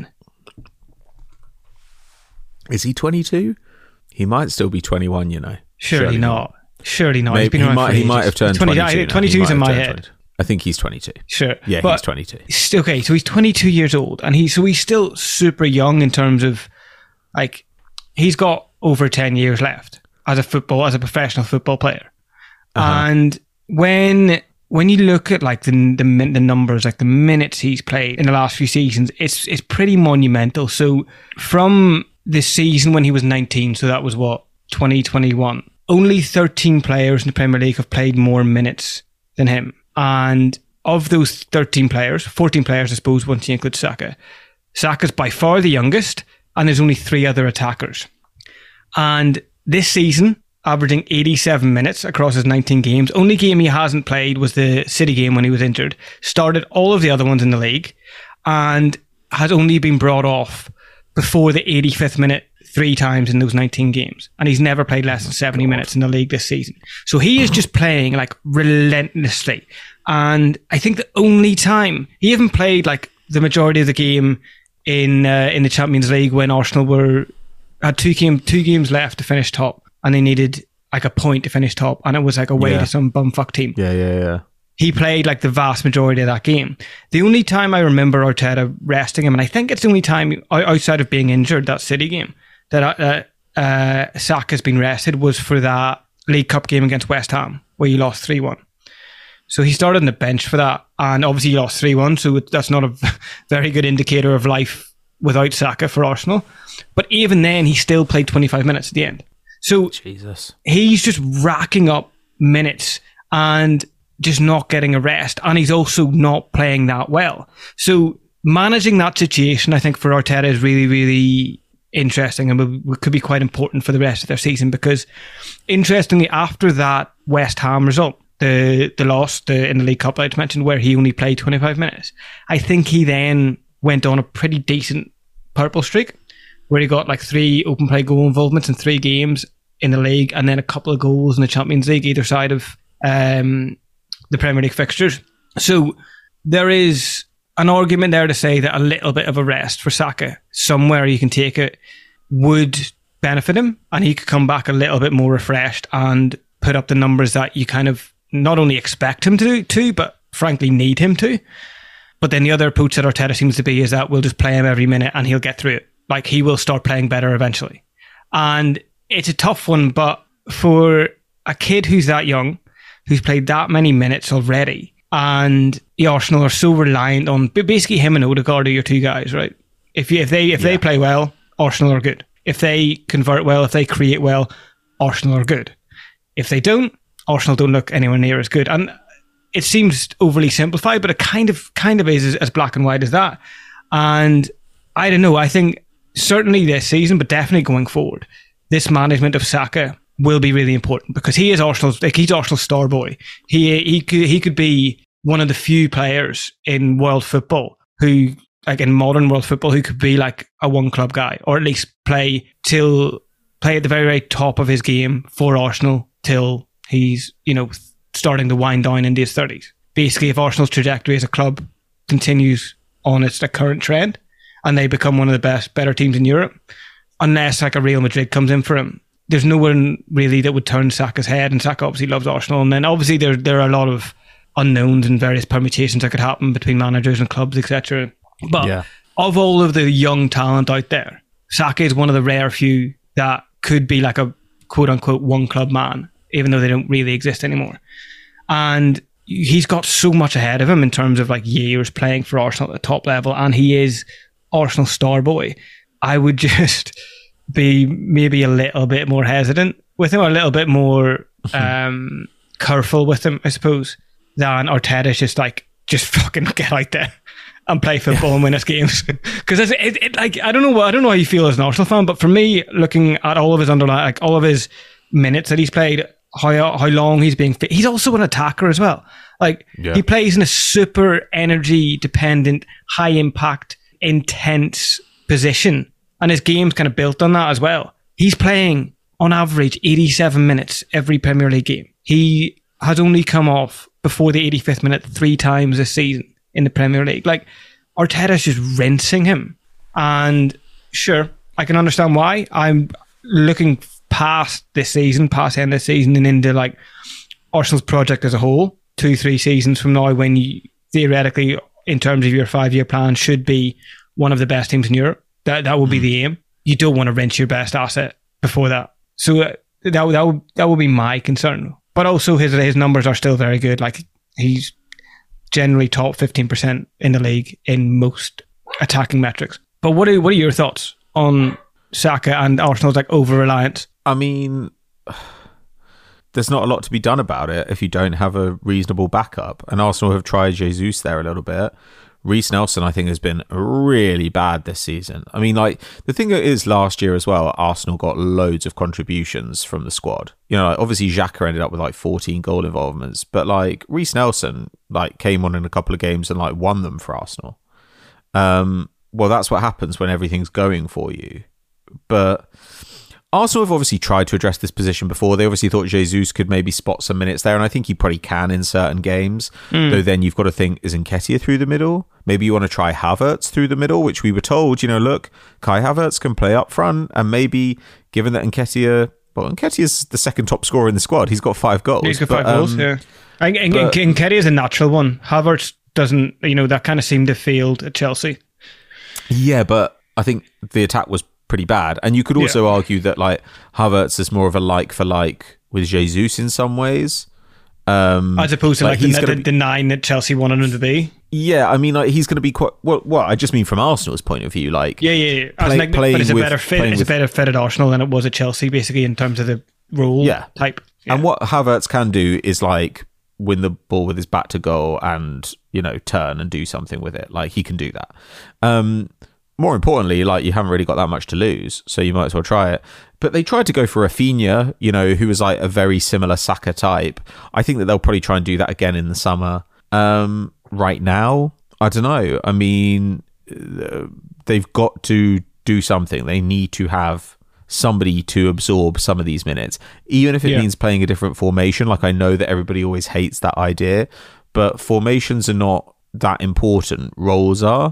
Is he twenty-two? He might still be twenty-one, you know. Surely, Surely not. not. Surely not. Maybe, he's been he around might, for he might have turned twenty, twenty-two. twenty-two's in my head. twenty. I think he's twenty-two. Sure. Yeah, but he's twenty-two. Okay, so he's twenty-two years old, and he so he's still super young in terms of, like, he's got over ten years left as a football, as a professional football player. Uh-huh. And when when you look at like the, the the numbers, like the minutes he's played in the last few seasons, it's it's pretty monumental. So from the season when he was nineteen, so that was what, twenty twenty-one, only thirteen players in the Premier League have played more minutes than him. And of those thirteen players, fourteen players, I suppose, once you include Saka, Saka's by far the youngest, and there's only three other attackers. And this season, averaging eighty-seven minutes across his nineteen games. Only game he hasn't played was the City game when he was injured. Started all of the other ones in the league and has only been brought off before the eighty-fifth minute three times in those nineteen games. And he's never played less than seventy minutes in the league this season. So he is just playing like relentlessly. And I think the only time he even played like the majority of the game in uh, in the Champions League when Arsenal were had two game two games left to finish top. And they needed like a point to finish top, and it was like away yeah. to some bumfuck team. Yeah, yeah, yeah. He played like the vast majority of that game. The only time I remember Arteta resting him, and I think it's the only time outside of being injured, that City game, that uh, uh, Saka's been rested was for that League Cup game against West Ham, where you lost three one. So he started on the bench for that, and obviously he lost three one, so that's not a very good indicator of life without Saka for Arsenal. But even then, he still played twenty-five minutes at the end. So Jesus. He's just racking up minutes and just not getting a rest. And he's also not playing that well. So managing that situation, I think, for Arteta is really, really interesting and could be quite important for the rest of their season. Because interestingly, after that West Ham result, the, the loss the, in the League Cup I just mentioned, where he only played twenty-five minutes, I think he then went on a pretty decent purple streak, where he got like three open play goal involvements in three games in the league, and then a couple of goals in the Champions League, either side of um, the Premier League fixtures. So there is an argument there to say that a little bit of a rest for Saka, somewhere you can take it, would benefit him, and he could come back a little bit more refreshed and put up the numbers that you kind of not only expect him to do, to, but frankly need him to. But then the other approach that Arteta seems to be is that we'll just play him every minute and he'll get through it. Like, he will start playing better eventually. And it's a tough one, but for a kid who's that young, who's played that many minutes already, and the Arsenal are so reliant on basically him and Odegaard are your two guys, right? If you, if they if yeah. they play well, Arsenal are good. If they convert well, if they create well, Arsenal are good. If they don't, Arsenal don't look anywhere near as good. And it seems overly simplified, but it kind of kind of is as, as black and white as that. And I don't know, I think certainly this season, but definitely going forward, this management of Saka will be really important, because he is Arsenal's, like, he's Arsenal's star boy. He he could he could be one of the few players in world football who, like in modern world football, who could be like a one club guy, or at least play till play at the very, very top of his game for Arsenal till he's, you know, starting to wind down into his thirties. Basically, if Arsenal's trajectory as a club continues on its the current trend, and they become one of the best, better teams in Europe, unless like a Real Madrid comes in for him, there's no one really that would turn Saka's head. And Saka obviously loves Arsenal. And then obviously there there are a lot of unknowns and various permutations that could happen between managers and clubs, et cetera. But yeah. of all of the young talent out there, Saka is one of the rare few that could be like a quote unquote one club man, even though they don't really exist anymore. And he's got so much ahead of him in terms of like years playing for Arsenal at the top level, and he is Arsenal star boy. I would just be maybe a little bit more hesitant with him, or a little bit more um, careful with him, I suppose, than Arteta's just like, just fucking get out there and play football and win us games. Because it, it, it, like, I don't know what I don't know how you feel as an Arsenal fan, but for me, looking at all of his underlying, like all of his minutes that he's played, how how long he's being fit, he's also an attacker as well. Like yeah. he plays in a super energy dependent, high impact, intense position, and his game's kind of built on that as well. He's playing on average eighty-seven minutes every Premier League game. He has only come off before the eighty-fifth minute three times this season in the Premier League. Like, Arteta's just rinsing him. And sure, I can understand why. I'm looking past this season, past the end of the season, and into like Arsenal's project as a whole, two, three seasons from now, when you theoretically, in terms of your five-year plan, should be one of the best teams in Europe. That that would be the aim. You don't want to rinse your best asset before that. So uh, that that would that would be my concern. But also his his numbers are still very good. Like, he's generally top fifteen percent in the league in most attacking metrics. But what are what are your thoughts on Saka and Arsenal's like over reliance? I mean, there's not a lot to be done about it if you don't have a reasonable backup. And Arsenal have tried Jesus there a little bit. Reece Nelson, I think, has been really bad this season. I mean, like, the thing is, last year as well, Arsenal got loads of contributions from the squad. You know, like, obviously Xhaka ended up with like fourteen goal involvements, but like Reece Nelson like came on in a couple of games and like won them for Arsenal. Um, well, that's what happens when everything's going for you. But Arsenal have obviously tried to address this position before. They obviously thought Jesus could maybe spot some minutes there, and I think he probably can in certain games. Mm. Though then you've got to think, is Nketiah through the middle? Maybe you want to try Havertz through the middle, which we were told, you know, look, Kai Havertz can play up front, and maybe given that Nketiah, well, Nketiah's the second top scorer in the squad. He's got five goals. He's got but, five goals, um, yeah. And, and, but, Nketiah is a natural one. Havertz doesn't, you know, that kind of seemed to failed at Chelsea. Yeah, but I think the attack was pretty bad. And you could also yeah. argue that like Havertz is more of a like for like with Jesus in some ways. Um, As opposed to like, like the, the, be, the nine that Chelsea wanted him to be. Yeah, I mean, like he's going to be quite well. Well, I just mean from Arsenal's point of view, like yeah, yeah, yeah. Play, like, but it's a with, better fit. It's with, a better fit at Arsenal than it was at Chelsea, basically in terms of the role yeah. type. Yeah. And what Havertz can do is like win the ball with his back to goal and, you know, turn and do something with it. Like he can do that. Um, more importantly, like you haven't really got that much to lose, so you might as well try it. But they tried to go for Rafinha, you know, who was like a very similar Saka type. I think that they'll probably try and do that again in the summer. Um, right now, I don't know. I mean, they've got to do something. They need to have somebody to absorb some of these minutes, even if it yeah. means playing a different formation. Like I know that everybody always hates that idea, but formations are not that important. Roles are.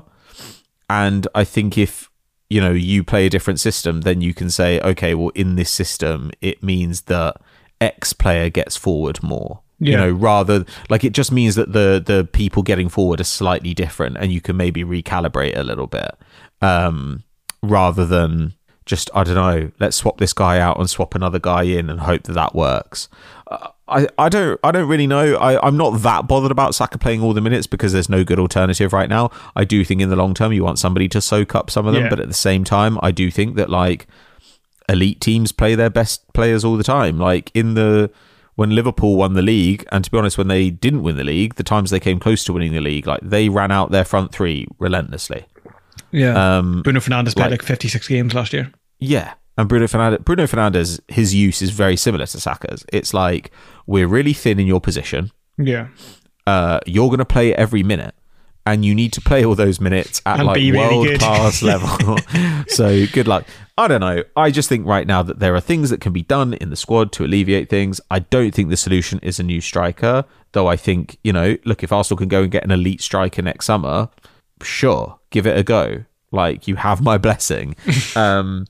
And I think if, you know, you play a different system, then you can say, okay, well, in this system, it means that X player gets forward more. Yeah. You know, rather like it just means that the the people getting forward are slightly different, and you can maybe recalibrate a little bit, um, rather than just, I don't know, let's swap this guy out and swap another guy in and hope that that works. Uh, I, I don't I don't really know. I, I'm not that bothered about Saka playing all the minutes because there's no good alternative right now. I do think in the long term you want somebody to soak up some of them, yeah. but at the same time I do think that like elite teams play their best players all the time. Like in the when Liverpool won the league, and to be honest, when they didn't win the league, the times they came close to winning the league, like they ran out their front three relentlessly. Yeah, um, Bruno Fernandes played like, like fifty-six games last year. Yeah. And Bruno Fernandes, Bruno Fernandes, his use is very similar to Saka's. It's like, we're really thin in your position. Yeah. Uh, you're going to play every minute. And you need to play all those minutes at and like world-class really level. So, good luck. I don't know. I just think right now that there are things that can be done in the squad to alleviate things. I don't think the solution is a new striker. Though I think, you know, look, if Arsenal can go and get an elite striker next summer, sure, give it a go. Like, you have my blessing. Um...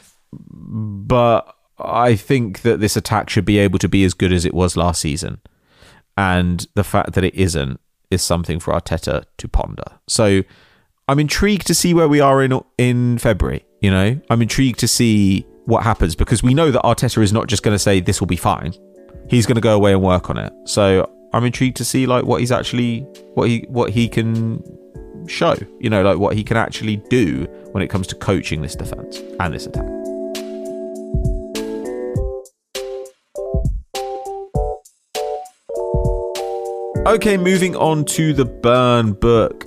But I think that this attack should be able to be as good as it was last season. And the fact that it isn't is something for Arteta to ponder. So I'm intrigued to see where we are in in February. You know, I'm intrigued to see what happens, because we know that Arteta is not just going to say this will be fine. He's going to go away and work on it. So I'm intrigued to see like what he's actually what he what he can show. You know, like what he can actually do when it comes to coaching this defense and this attack. Okay, moving on to the Burn book.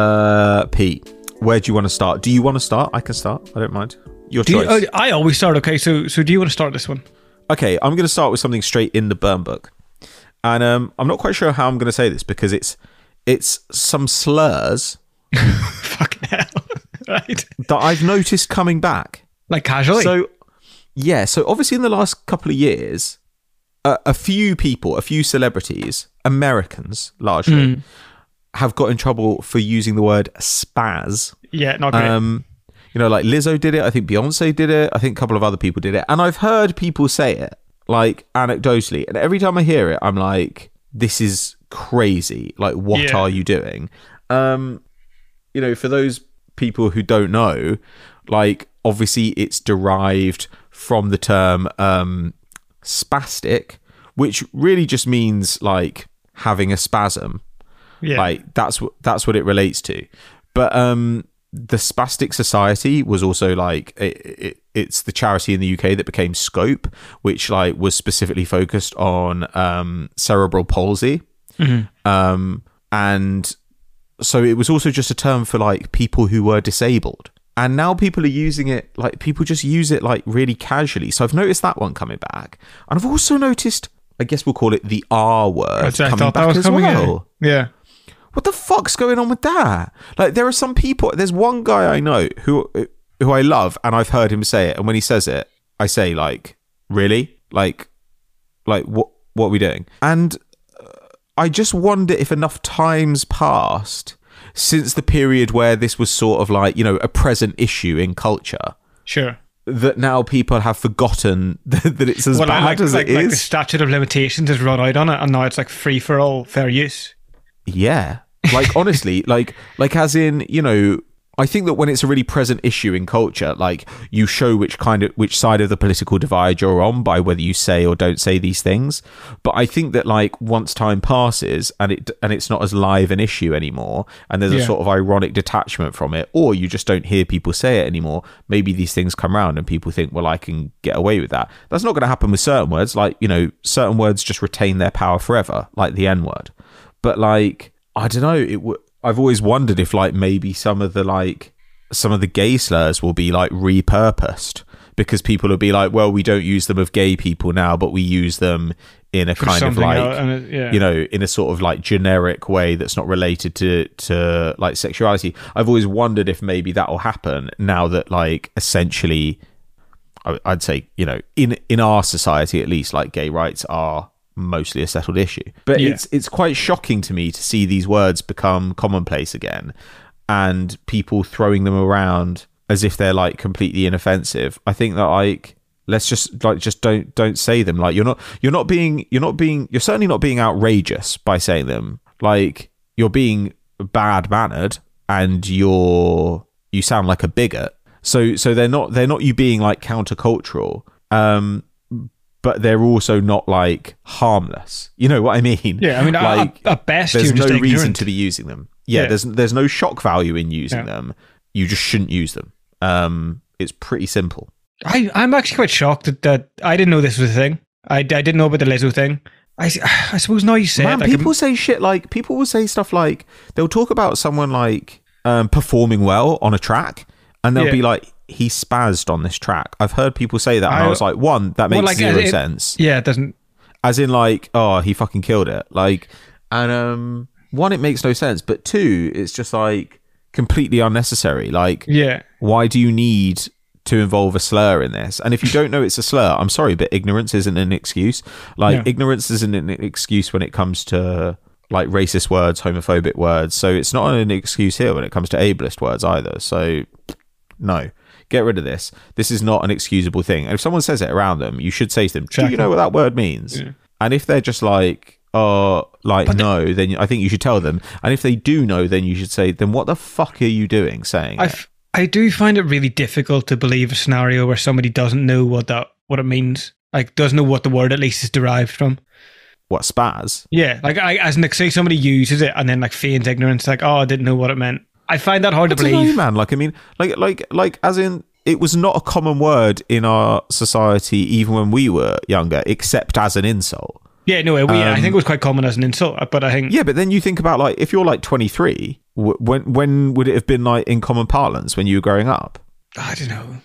Uh, Pete, where do you want to start? Do you want to start? I can start. I don't mind. Your do choice. You, uh, I always start. Okay, so so do you want to start this one? Okay, I'm going to start with something straight in the Burn book, and um, I'm not quite sure how I'm going to say this because it's it's some slurs. Fucking hell, right? That I've noticed coming back, like casually. So yeah, so obviously in the last couple of years, uh, a few people, a few celebrities, Americans largely, mm. have got in trouble for using the word spaz. Yeah, not great. Um, you know, like Lizzo did it. I think Beyonce did it. I think a couple of other people did it. And I've heard people say it, like, anecdotally. And every time I hear it, I'm like, this is crazy. Like, what yeah. are you doing? Um, you know, for those people who don't know, like, obviously it's derived from the term um, spastic, which really just means, like, having a spasm. Yeah. Like, that's, that's what it relates to. But, um... the Spastic Society was also like it, it, it's the charity in the U K that became Scope, which like was specifically focused on um, cerebral palsy, mm-hmm. um, and so it was also just a term for like people who were disabled. And now people are using it like people just use it like really casually. So I've noticed that one coming back, and I've also noticed, I guess we'll call it the R word coming I thought back that was as coming well. In. Yeah. What the fuck's going on with that? Like, there are some people. There's one guy I know who who I love, and I've heard him say it. And when he says it, I say, like, really, like, like what what are we doing? And uh, I just wonder if enough time's passed since the period where this was sort of like, you know, a present issue in culture. Sure. That now people have forgotten that, that it's as well, bad like, as like, it like is. The statute of limitations has run out on it, and now it's like free for all, fair use. Yeah. Like, honestly, like, like as in, you know, I think that when it's a really present issue in culture, like, you show which kind of, which side of the political divide you're on by whether you say or don't say these things. But I think that, like, once time passes and it, and it's not as live an issue anymore, and there's yeah. a sort of ironic detachment from it, or you just don't hear people say it anymore, maybe these things come around and people think, well, I can get away with that. That's not going to happen with certain words. Like, you know, certain words just retain their power forever, like the N word. But, like, I don't know, it w- I've always wondered if, like, maybe some of the, like, some of the gay slurs will be, like, repurposed, because people will be like, well, we don't use them of gay people now, but we use them in a For kind of, like, it, yeah. you know, in a sort of, like, generic way that's not related to, to, like, sexuality. I've always wondered if maybe that will happen now that, like, essentially, I'd say, you know, in, in our society, at least, like, gay rights are mostly a settled issue. But yeah. it's it's quite shocking to me to see these words become commonplace again, and people throwing them around as if they're like completely inoffensive. I think that like let's just like just don't don't say them. Like, you're not you're not being you're not being you're certainly not being outrageous by saying them. Like, you're being bad mannered, and you're you sound like a bigot. So so they're not they're not you being like countercultural. Um but they're also not like harmless. You know what I mean? Yeah, I mean, like, at, at best, there's you're just no ignorant. reason to be using them. Yeah, yeah, there's there's no shock value in using yeah. them. You just shouldn't use them. Um, it's pretty simple. I I'm actually quite shocked that, that I didn't know this was a thing. I, I didn't know about the Lizzo thing. I, I suppose now you say Man, it, people can... say shit like people will say stuff like they'll talk about someone like um, performing well on a track, and they'll yeah. be like, he spazzed on this track. I've heard people say that, and I, I was like, one, that makes well, like, zero it, sense. Yeah, it doesn't. As in, like, oh, he fucking killed it. Like, and um, one, it makes no sense, but two, it's just like completely unnecessary. Like, yeah, why do you need to involve a slur in this? And if you don't know it's a slur, I'm sorry, but ignorance isn't an excuse. Like, yeah. ignorance isn't an excuse when it comes to like racist words, homophobic words. So it's not an excuse here when it comes to ableist words either. So no. Get rid of this. This is not an excusable thing. And if someone says it around them, you should say to them, do you know what that word means? Yeah. And if they're just like, are like, no, then I think you should tell them. And if they do know, then you should say, then what the fuck are you doing saying I I do find it really difficult to believe a scenario where somebody doesn't know what that what it means. Like, doesn't know what the word at least is derived from. What, spaz? Yeah, like, I, as in, like, say somebody uses it and then, like, feigns ignorance, like, oh, I didn't know what it meant. I find that hard I to don't believe. know, man. Like, I mean, like, like, like, as in, it was not a common word in our society even when we were younger, except as an insult. Yeah, no, it, yeah, Um, I think it was quite common as an insult, but I think... Yeah, but then you think about, like, if you're, like, twenty-three, w- when when would it have been, like, in common parlance when you were growing up? I don't know.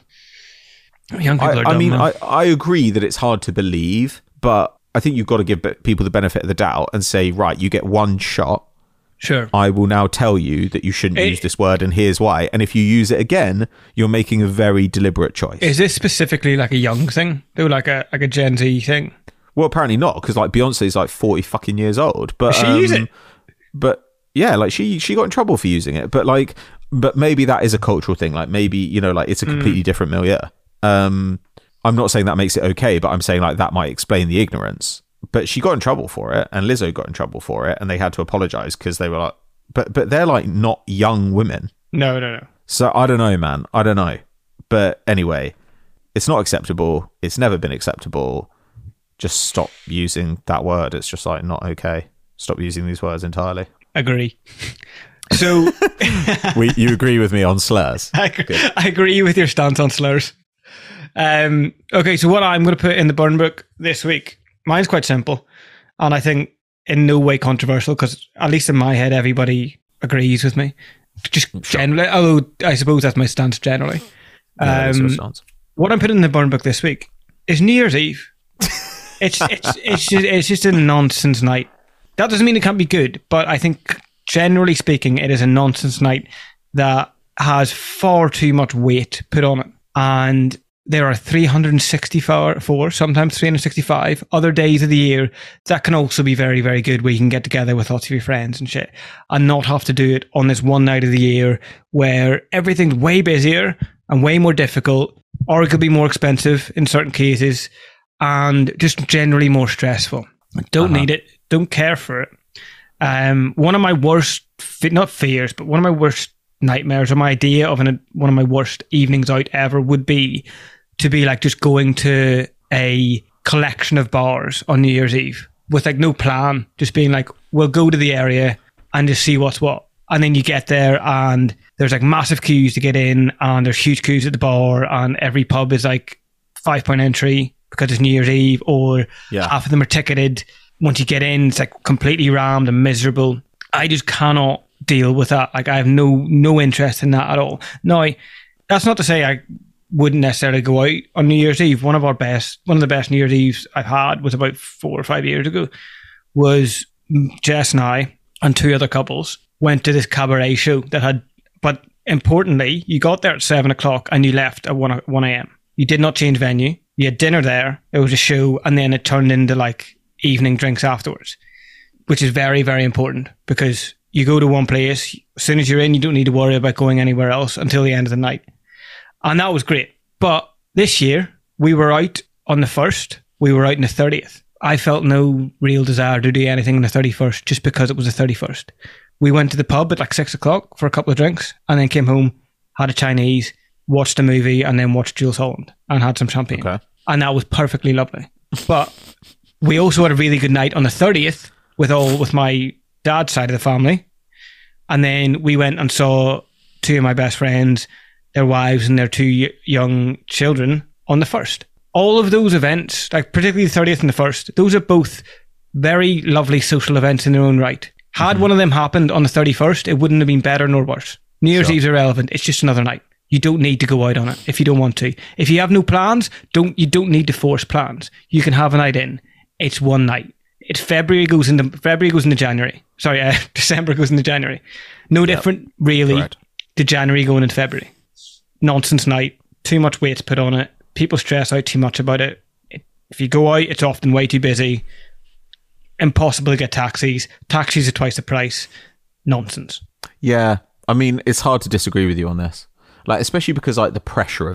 Young people I, are dumb, I mean, man. I, I agree that it's hard to believe, but I think you've got to give be- people the benefit of the doubt and say, right, you get one shot. Sure. I will now tell you that you shouldn't It- use this word, and here's why. And if you use it again, you're making a very deliberate choice. Is this specifically like a young thing? Though, like a like a Gen Z thing? Well, apparently not, because like Beyonce's like forty fucking years old. But She um, use it? But yeah, like she she got in trouble for using it. But like, but maybe that is a cultural thing. Like maybe, you know, like it's a completely Mm. different milieu. Um, I'm not saying that makes it okay, but I'm saying like that might explain the ignorance. But she got in trouble for it, and Lizzo got in trouble for it, and they had to apologize because they were like, but but they're like not young women. No, no, no. So I don't know, man. I don't know. But anyway, it's not acceptable. It's never been acceptable. Just stop using that word. It's just like not okay. Stop using these words entirely. Agree. So... we, you agree with me on slurs? I, agree, I agree with your stance on slurs. Um, okay, so what I'm going to put in the burn book this week, mine's quite simple, and I think in no way controversial, because at least in my head, everybody agrees with me. Just Sure. generally, although I suppose that's my stance generally. Yeah, that's Um, your stance. what I'm putting in the burn book this week is New Year's Eve. It's it's it's just, it's just a nonsense night. That doesn't mean it can't be good, but I think generally speaking, it is a nonsense night that has far too much weight put on it. And there are three hundred sixty-four, sometimes three hundred sixty-five other days of the year that can also be very, very good, where you can get together with lots of your friends and shit and not have to do it on this one night of the year where everything's way busier and way more difficult, arguably more expensive in certain cases, and just generally more stressful. Don't Uh-huh. need it. Don't care for it. Um, one of my worst, fe- not fears, but one of my worst nightmares, or my idea of an, one of my worst evenings out ever would be to be like just going to a collection of bars on New Year's Eve with like no plan, just being like, we'll go to the area and just see what's what. And then you get there and there's like massive queues to get in, and there's huge queues at the bar, and every pub is like five pound entry because it's New Year's Eve, or Yeah. half of them are ticketed. Once you get in, it's like completely rammed and miserable. I just cannot deal with that. Like, I have no no interest in that at all. Now, that's not to say I wouldn't necessarily go out on New Year's Eve. One of our best, one of the best New Year's Eves I've had was about four or five years ago. Was Jess and I and two other couples went to this cabaret show that had, but importantly, you got there at seven o'clock and you left at one a.m. You did not change venue. You had dinner there. It was a show, and then it turned into like evening drinks afterwards, which is very, very important, because you go to one place, as soon as you're in, you don't need to worry about going anywhere else until the end of the night. And that was great. But this year, we were out on the first, we were out on the thirtieth. I felt no real desire to do anything on the thirty-first just because it was the thirty-first. We went to the pub at like six o'clock for a couple of drinks, and then came home, had a Chinese, watched a movie, and then watched Jules Holland and had some champagne. Okay. And that was perfectly lovely. But we also had a really good night on the thirtieth with all with my dad's side of the family. And then we went and saw two of my best friends, their wives and their two y- young children on the first. All of those events, like particularly the thirtieth and the first, those are both very lovely social events in their own right. Had one of them happened on the thirty-first, it wouldn't have been better nor worse. New Year's Sure. Eve's irrelevant. It's just another night. You don't need to go out on it if you don't want to. If you have no plans, don't you don't need to force plans. You can have a night in. It's one night. It's February goes into February goes into January. Sorry, uh, December goes into January. No different, really, Correct. to January going into February. Nonsense night. Too much weight's put on it. People stress out too much about it. it. If you go out, it's often way too busy. Impossible to get taxis. Taxis are twice the price. Nonsense. Yeah. I mean, it's hard to disagree with you on this. Like, especially because like the pressure of it.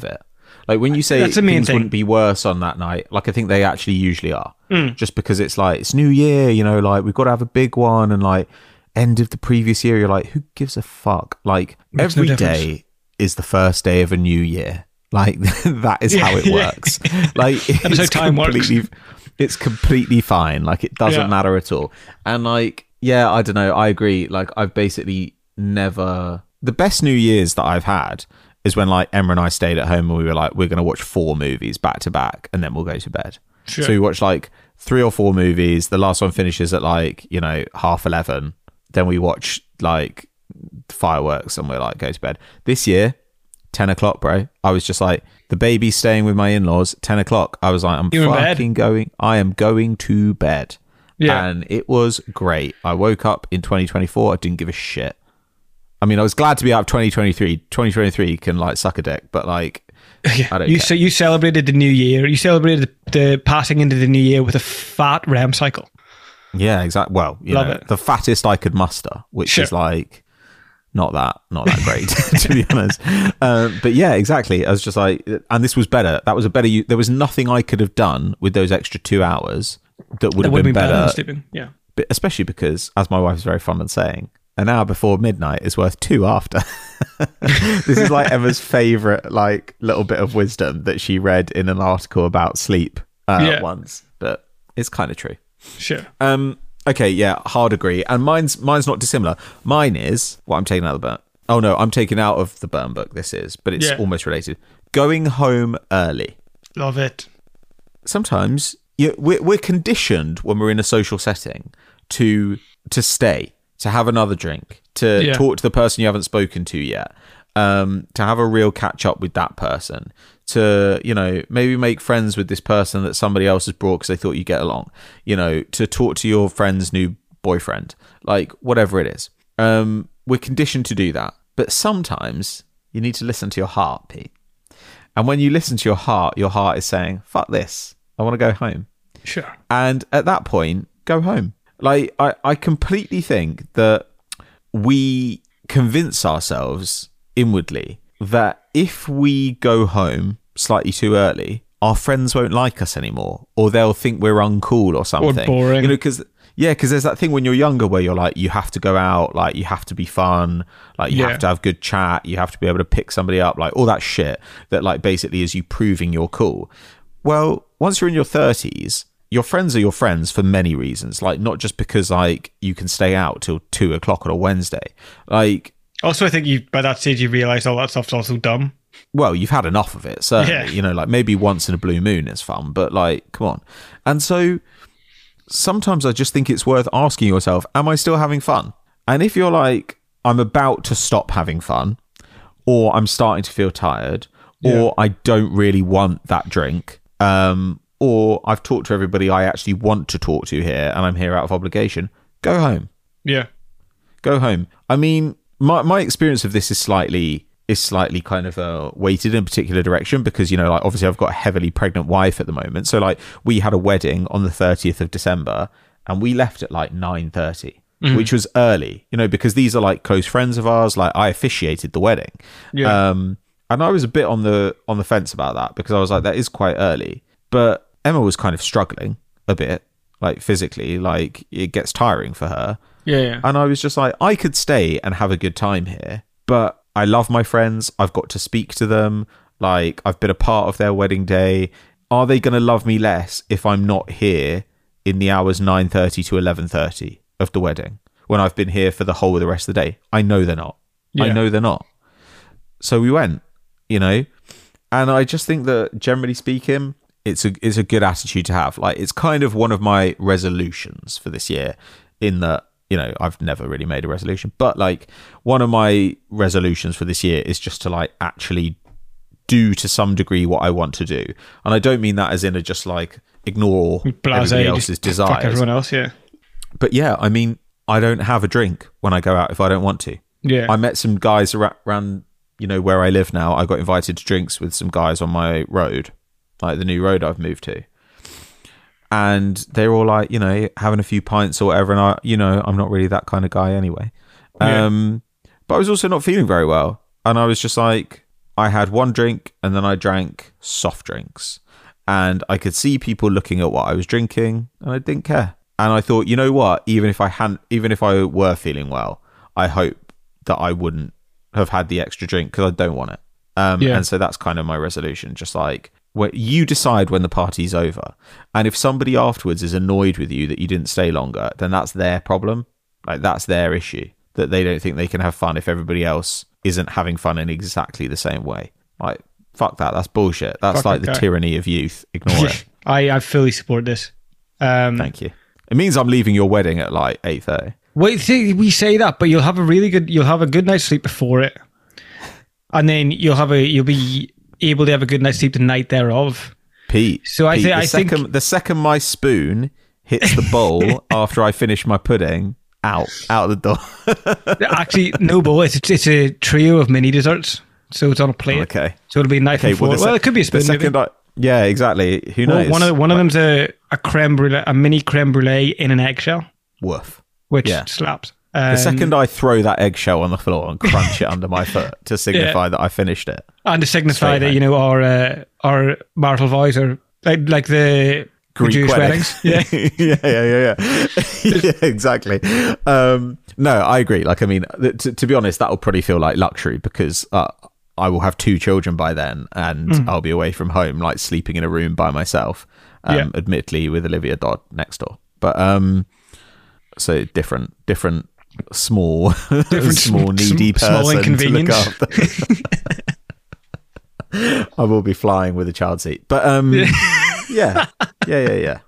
Like when you say That's the main things thing. wouldn't be worse on that night, like I think they actually usually are. Mm. Just because it's like, it's New Year, you know, like we've got to have a big one, and like end of the previous year, you're like, who gives a fuck? Like Makes no every difference. day is the first day of a new year. Like that is how it Yeah. works. Like That is how it's time works. completely, it's completely fine. Like it doesn't Yeah. matter at all. And like, yeah, I don't know. I agree. Like I've basically never, the best New Year's that I've had is when like Emma and I stayed at home and we were like, we're going to watch four movies back to back and then we'll go to bed. Sure. So we watch like three or four movies. The last one finishes at like, you know, half eleven. Then we watch like fireworks and we're like, go to bed. This year, ten o'clock, bro. I was just like, the baby's staying with my in-laws, ten o'clock. I was like, I'm You're in bed? fucking going, I am going to bed. Yeah. And it was great. I woke up in twenty twenty-four. I didn't give a shit. I mean, I was glad to be out of twenty twenty-three. twenty twenty-three can like suck a dick, but like, Yeah. I don't you care. so you celebrated the new year. You celebrated the, the passing into the new year with a fat R E M cycle. Yeah, exactly. Well, you Love know, it. the fattest I could muster, which Sure. is like not that, not that great, to be honest. Uh, but yeah, exactly. I was just like, and this was better. That was a better. u- There was nothing I could have done with those extra two hours that would That have would been be better better. than sleeping. Yeah. But especially because, as my wife is very fond of saying, an hour before midnight is worth two after. This is like Emma's favorite, like little bit of wisdom that she read in an article about sleep uh, Yeah. once, but it's kind of true. Sure. Um. Okay. Yeah. Hard agree. And mine's mine's not dissimilar. Mine is what I'm taking out of the burn. Oh no, I'm taking out of the burn book. This is, but it's Yeah. almost related. Going home early. Love it. Sometimes you, we're we're conditioned when we're in a social setting to to stay, to have another drink, to Yeah. talk to the person you haven't spoken to yet, um, to have a real catch up with that person, to, you know, maybe make friends with this person that somebody else has brought because they thought you get along, you know, to talk to your friend's new boyfriend, like whatever it is. Um, we're conditioned to do that. But sometimes you need to listen to your heart, Pete. And when you listen to your heart, your heart is saying, fuck this, I want to go home. Sure. And at that point, go home. Like, I, I completely think that we convince ourselves inwardly that if we go home slightly too early, our friends won't like us anymore, or they'll think we're uncool or something. boring. You know, because yeah, because there's that thing when you're younger where you're like, you have to go out, like you have to be fun, like you Yeah. have to have good chat, you have to be able to pick somebody up, like all that shit that like basically is you proving you're cool. Well, once you're in your thirties, your friends are your friends for many reasons, like not just because like you can stay out till two o'clock on a Wednesday. Like, Also, I think you by that stage you realise all that stuff's also dumb. well, you've had enough of it, certainly. Yeah. You know, like maybe once in a blue moon is fun, but like, come on. And so sometimes I just think it's worth asking yourself, am I still having fun? And if you're like, I'm about to stop having fun, or I'm starting to feel tired, Yeah. or I don't really want that drink, um, or I've talked to everybody I actually want to talk to here and I'm here out of obligation, go home. Yeah. Go home. I mean, my my experience of this is slightly is slightly kind of uh, weighted in a particular direction because, you know, like obviously I've got a heavily pregnant wife at the moment. So like we had a wedding on the thirtieth of December and we left at like nine thirty, Mm-hmm. which was early, you know, because these are like close friends of ours. Like I officiated the wedding. Yeah. Um, and I was a bit on the on the fence about that because I was like, that is quite early. But Emma was kind of struggling a bit, like physically, like it gets tiring for her. Yeah. Yeah. And I was just like, I could stay and have a good time here, but I love my friends. I've got to speak to them. Like, I've been a part of their wedding day. Are they going to love me less if I'm not here in the hours nine thirty to eleven thirty of the wedding when I've been here for the whole of the rest of the day? I know they're not. I Yeah. know they're not. So we went, you know, and I just think that generally speaking, it's a it's a good attitude to have. Like, it's kind of one of my resolutions for this year in that, you know, I've never really made a resolution, but like one of my resolutions for this year is just to like actually do to some degree what I want to do. And I don't mean that as in a just like ignore Blase, everybody just else's fuck desires. everyone else. Yeah. But yeah, I mean, I don't have a drink when I go out if I don't want to. Yeah. I met some guys ar- around, you know, where I live now. I got invited to drinks with some guys on my road, like the new road I've moved to. And they're all like, you know, having a few pints or whatever. And I, you know, I'm not really that kind of guy anyway. Yeah. Um, but I was also not feeling very well. And I was just like, I had one drink and then I drank soft drinks. And I could see people looking at what I was drinking and I didn't care. And I thought, you know what? Even if I hadn't, even if I were feeling well, I hope that I wouldn't have had the extra drink because I don't want it. Um, yeah. And so that's kind of my resolution. Just like, where you decide when the party's over. And if somebody afterwards is annoyed with you that you didn't stay longer, then that's their problem. Like, that's their issue. That they don't think they can have fun if everybody else isn't having fun in exactly the same way. Like, fuck that. That's bullshit. That's fuck like the guy. Tyranny of youth. Ignore it. I, I fully support this. Um, Thank you. It means I'm leaving your wedding at like eight thirty. Wait, see, we say that, but you'll have a really good, you'll have a good night's sleep before it. And then you'll have a, you'll be able to have a good night's sleep the night thereof. Pete. So I, Pete, th- the I second, think the second my spoon hits the bowl after I finish my pudding, out, out the door. Actually, no bowl. It's a, it's a trio of mini desserts. So it's on a plate. Okay. So it'll be nice okay, and full. Well, well, it could be a spoon. The second I, yeah, exactly. Who knows? Well, one of the, one of them's a, a creme brulee, a mini creme brulee in an eggshell. Woof. Which yeah. slaps. Um, the second I throw that eggshell on the floor and crunch it under my foot to signify yeah. that I finished it, and to signify Straight that home. you know our uh, our marital vows are like like the, the Jewish weddings. Yeah. yeah, yeah, yeah, yeah, yeah, exactly. Um, no, I agree. Like, I mean, to, to be honest, that will probably feel like luxury because uh, I will have two children by then, and mm. I'll be away from home, like sleeping in a room by myself. Um, yeah. Admittedly, with Olivia Dodd next door, but um, so different, different. Small, different small, needy sm- person small inconvenience. To look after. I will be flying with a child seat, but um, yeah, yeah, yeah, yeah.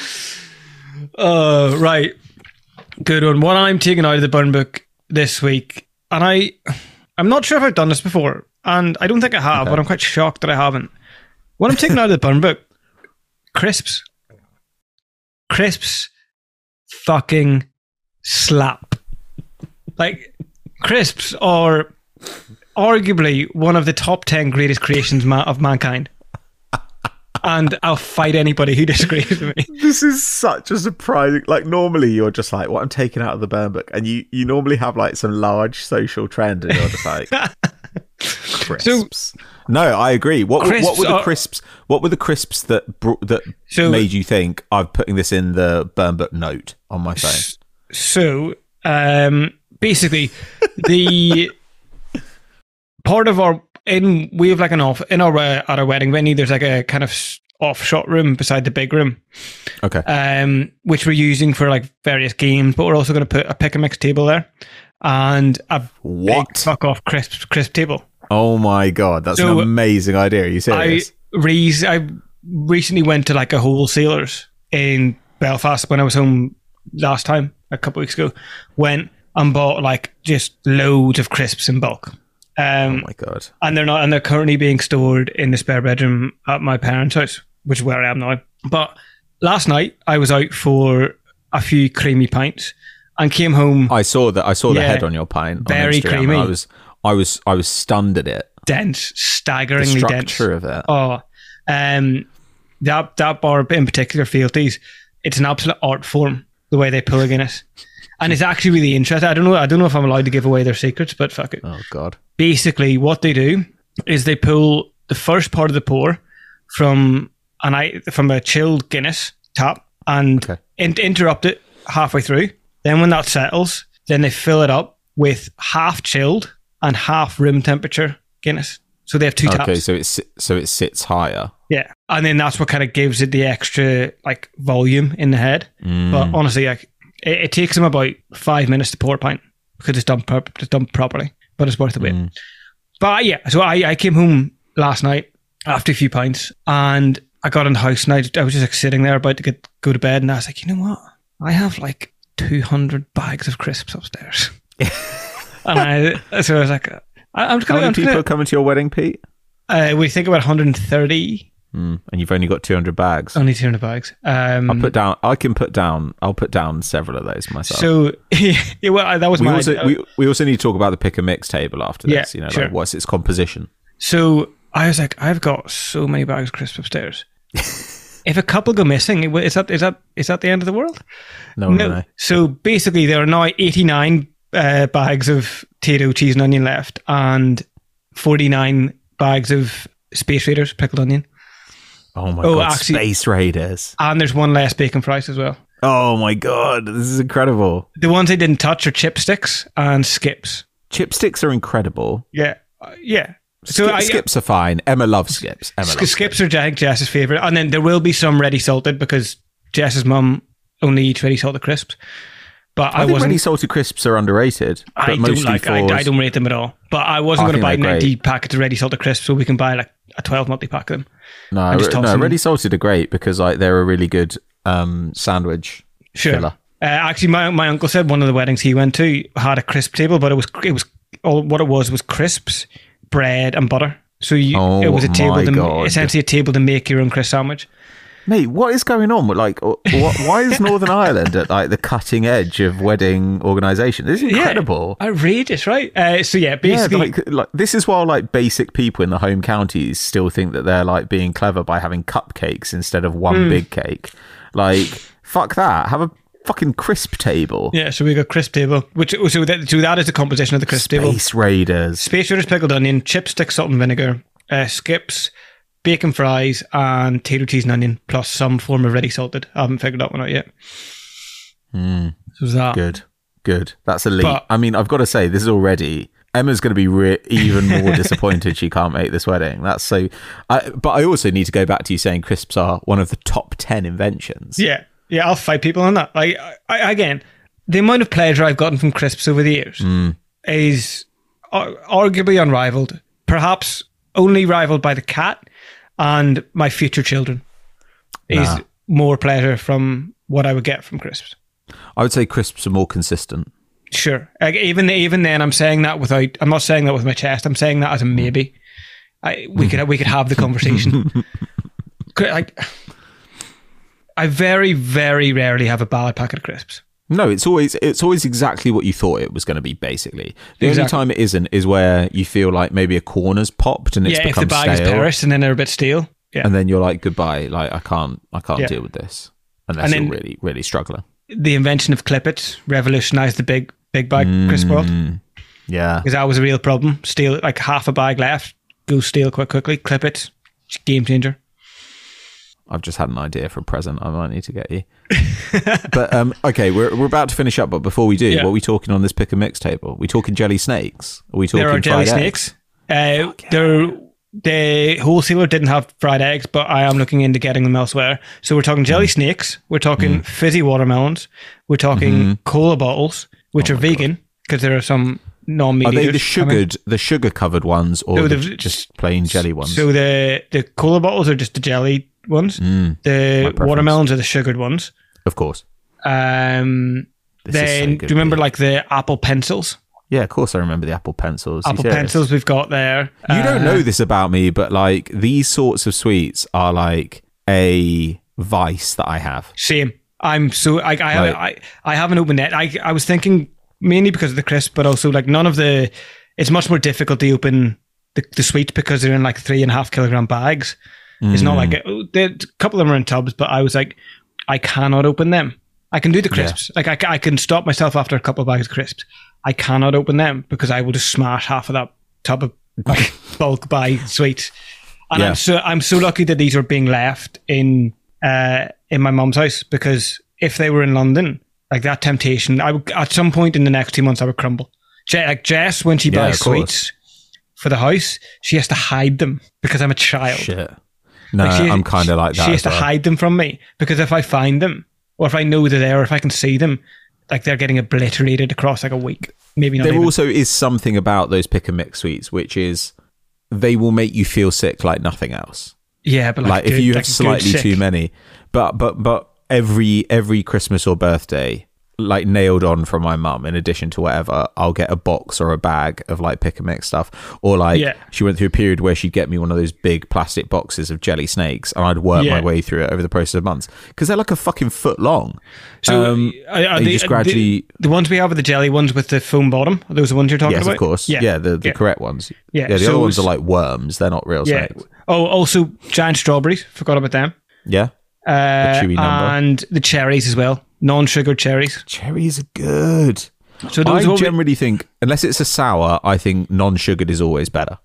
Uh, right, good one. What I'm taking out of the burn book this week, and I, I'm not sure if I've done this before, and I don't think I have, okay. but I'm quite shocked that I haven't. What I'm taking out of the burn book, crisps, crisps, fucking slap. Like, crisps are arguably one of the top ten greatest creations ma- of mankind. And I'll fight anybody who disagrees with me. This is such a surprising... Like, normally you're just like, what I'm taking out of the burn book. And you, you normally have, like, some large social trend and you're just like... crisps. So, no, I agree. What, what were the are, crisps What were the crisps that br- that so, made you think, I'm putting this in the burn book note on my phone? So... um. Basically, the part of our in we have like an off in our uh, at our wedding venue. There's like a kind of off shot room beside the big room. Okay. Um, which we're using for like various games, but we're also going to put a pick and mix table there and a what big fuck off crisp crisp table. Oh my god, that's so an amazing idea. Are you serious? I re- I recently went to like a wholesalers in Belfast when I was home last time a couple of weeks ago. Went. And bought like just loads of crisps in bulk. Um, oh my god! And they're not, and they're currently being stored in the spare bedroom at my parents' house, which is where I am now. But last night I was out for a few creamy pints and came home. I saw that. I saw yeah, the head on your pint. Very on creamy. I was, I was, I was stunned at it. Dense, staggeringly the dense. Structure of it. Oh, um, that that bar in particular, Fealties, it's an absolute art form. The way they pull a Guinness. And it's actually really interesting. I don't know. I don't know if I'm allowed to give away their secrets, but fuck it. Oh God! Basically, what they do is they pull the first part of the pour from an I from a chilled Guinness tap and okay. in, interrupt it halfway through. Then when that settles, then they fill it up with half chilled and half room temperature Guinness. So they have two taps. Okay, so it's so it sits higher. Yeah, and then that's what kind of gives it the extra like volume in the head. Mm. But honestly, like. It, it takes them about five minutes to pour a pint because it's done, pro- it's done properly, but it's worth the wait. Mm. But yeah, so I, I came home last night after a few pints and I got in the house and I, I was just like sitting there about to get go to bed and I was like, you know what? I have like two hundred bags of crisps upstairs. and I, so I was like, I, I'm just gonna, How many I'm people gonna, are coming to your wedding, Pete? Uh, we think about one hundred thirty. Mm, and you've only got two hundred bags. Only two hundred bags. Um, I'll put down. I can put down. I'll put down several of those myself. So yeah, well, that was we my. Also, we we also need to talk about the pick and mix table after this. Yeah, you know, sure. like what's its composition? So I was like, I've got so many bags of crisps upstairs. If a couple go missing, is that is that is that the end of the world? No, no. no. So basically, there are now eighty-nine uh, bags of potato, cheese, and onion left, and forty-nine bags of Space Raiders pickled onion. Oh my Oh, god, actually- Space Raiders. And there's one less bacon fries as well. Oh my god, this is incredible. The ones I didn't touch are chipsticks and skips. Chipsticks are incredible. Yeah, uh, yeah. So So I, skips are fine. Emma loves skips. Emma sk- loves skips are I think Jess's favorite, and then there will be some ready salted because Jess's mum only eats ready salted crisps. But I, I think wasn't. ready salted crisps are underrated. I but don't mostly like. for I, I don't rate them at all. But I wasn't I going to buy think they're ninety packets of ready salted crisps, so we can buy like a twelve multi pack of them. no, I just re- toss no. them- Ready salted are great because like they're a really good um, sandwich Sure. filler. Uh, actually, my my uncle said one of the weddings he went to had a crisp table, but it was it was all what it was was crisps, bread, and butter. So you, Oh it was a table my to God. essentially a table to make your own crisp sandwich. Mate, what is going on? Like, what, why is Northern Ireland at like the cutting edge of wedding organisation? This is incredible. Yeah, outrageous, right? Uh, so yeah, Yeah, basically, like, like this is while like basic people in the home counties still think that they're like being clever by having cupcakes instead of one Hmm. big cake. Like, fuck that. Have a fucking crisp table. yeah. So we got crisp table, which so that so that is the composition of the crisp table: Space Raiders. Space Raiders, pickled onion, chipstick, salt and vinegar, uh, skips, bacon fries, and tater cheese and onion, plus some form of ready salted. I haven't figured that one out yet. Mm, So that good, good. That's elite. But- I mean, I've got to say, this is already. Emma's going to be re- even more disappointed she can't make this wedding. That's so. I, but I also need to go back to you saying crisps are one of the top ten inventions. Yeah, yeah, I'll fight people on that. Like, I, I, again, the amount of pleasure I've gotten from crisps over the years Mm. is ar- arguably unrivaled. Perhaps only rivaled by the cat and my future children. Is Nah. more pleasure from what I would get from crisps. I would say crisps are more consistent. Sure, like, even even then, I'm saying that without. I'm not saying that with my chest. I'm saying that as a maybe. I, we could we could have the conversation. Like, I very very rarely have a bad packet of crisps. No, it's always it's always exactly what you thought it was going to be. Basically, the Exactly. only time it isn't is where you feel like maybe a corner's popped and it's Yeah, if become the bag stale, is perished and then they're a bit stale. Yeah, and then you're like, goodbye. Like I can't, I can't Yeah. deal with this unless And then- you're really, really struggling. the invention of Clippets revolutionized the big big bag crisp world Mm, yeah, because that was a real problem. Stale, like half a bag left, go stale quite quickly. Clippets, game changer. I've just had an idea for a present. I might need to get you. But um, okay, we're we're about to finish up. But before we do, Yeah. what are we talking on this pick and mix table? we talking jelly snakes? Are we talking There are jelly fried eggs? snakes. Uh, there, the wholesaler didn't have fried eggs, but I am looking into getting them elsewhere. So we're talking Mm. jelly snakes. We're talking fizzy watermelons. We're talking Mm-hmm. cola bottles, which Oh are my vegan because there are some non-meat Are they eaters the coming. sugared, the sugar covered ones, or No, the, they've- just plain jelly ones? So the the cola bottles are just the jelly ones. Mm, The my preference. watermelons are the sugared ones. of course. Um, This is so then good, do you remember Pete. like the apple pencils? Yeah, of course I remember the apple pencils. You Apple serious? pencils we've got there. You don't Uh, know this about me, but like these sorts of sweets are like a vice that I have. Same. I'm so like I Right. I I haven't opened it. I I was thinking mainly because of the crisp, but also like none of the. It's much more difficult to open the the sweets because they're in like three and a half kilogram bags. It's not like a, a couple of them are in tubs, but I was like, I cannot open them. I can do the crisps. Like I, ca- I can stop myself after a couple of bags of crisps. I cannot open them because I will just smash half of that tub of like bulk buy sweets. And Yeah. I'm so I'm so lucky that these are being left in uh in my mum's house because if they were in London, like that temptation, I would at some point in the next two months I would crumble. Je- like Jess, when she Yeah, buys of course. sweets for the house, she has to hide them because I'm a child. Shit. No, Like, she- I'm kind of like that. She has as to well. hide them from me because if I find them or if I know they're there or if I can see them, like they're getting obliterated across like a week. Maybe not There even. also is something about those pick and mix sweets, which is they will make you feel sick like nothing else. yeah, but like, Like, if good- you like have good slightly sick. too many, but but but every every Christmas or birthday, like nailed on from my mum. In addition to whatever, I'll get a box or a bag of like pick and mix stuff, or like Yeah. she went through a period where she'd get me one of those big plastic boxes of jelly snakes, and I'd work Yeah. my way through it over the process of months because they're like a fucking foot long. So Um, are, are and you the, just gradually. the, the ones we have are the jelly ones with the foam bottom. Are those the ones you're talking Yes, about? of course. Yeah, the, the yeah. correct ones. Yeah, Yeah, the so other ones it's- are like worms. They're not real Yeah. snakes. Oh, also giant strawberries. Forgot about them. Yeah. Uh, chewy number. and the cherries as well. Non-sugared cherries. Cherries are good. So I those will be- generally think, unless it's a sour, I think non-sugared is always better.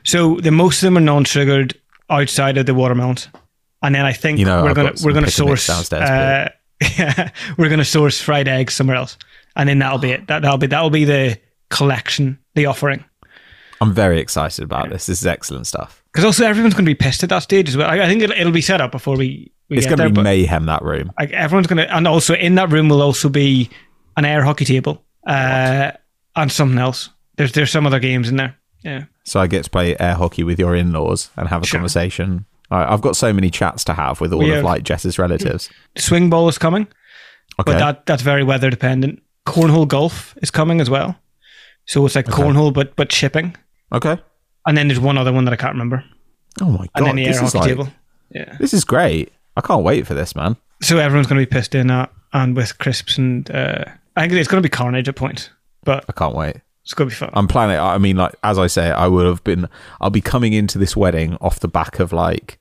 So the most of them are non-sugared outside of the watermelons, and then I think You know, we're I've gonna got some we're gonna pick and mix source downstairs, uh, yeah, we're gonna source fried eggs somewhere else, and then that'll be it. That that'll be that'll be the collection, the offering. I'm very excited about this. This is excellent stuff. Because also everyone's going to be pissed at that stage as well. I, I think it'll, it'll be set up before we, we It's get going there. to be but, mayhem, that room. like, everyone's going to, and also in that room will also be an air hockey table uh, and something else. There's there's some other games in there. Yeah. So I get to play air hockey with your in-laws and have a Sure. conversation. I- I've got so many chats to have with all We of have- like Jess's relatives. Swing ball is coming, Okay. but that that's very weather dependent. Cornhole golf is coming as well. So it's like Okay. cornhole, but but shipping. okay. And then there's one other one that I can't remember. Oh my And god, then the air this is hockey like table. Yeah. this is great. I can't wait for this, man. So everyone's going to be pissed in that, and with crisps and uh, I think it's going to be carnage at points, but I can't wait. it's going to be fun. I'm planning. I mean, like as I say, I would have been. I'll be coming into this wedding off the back of like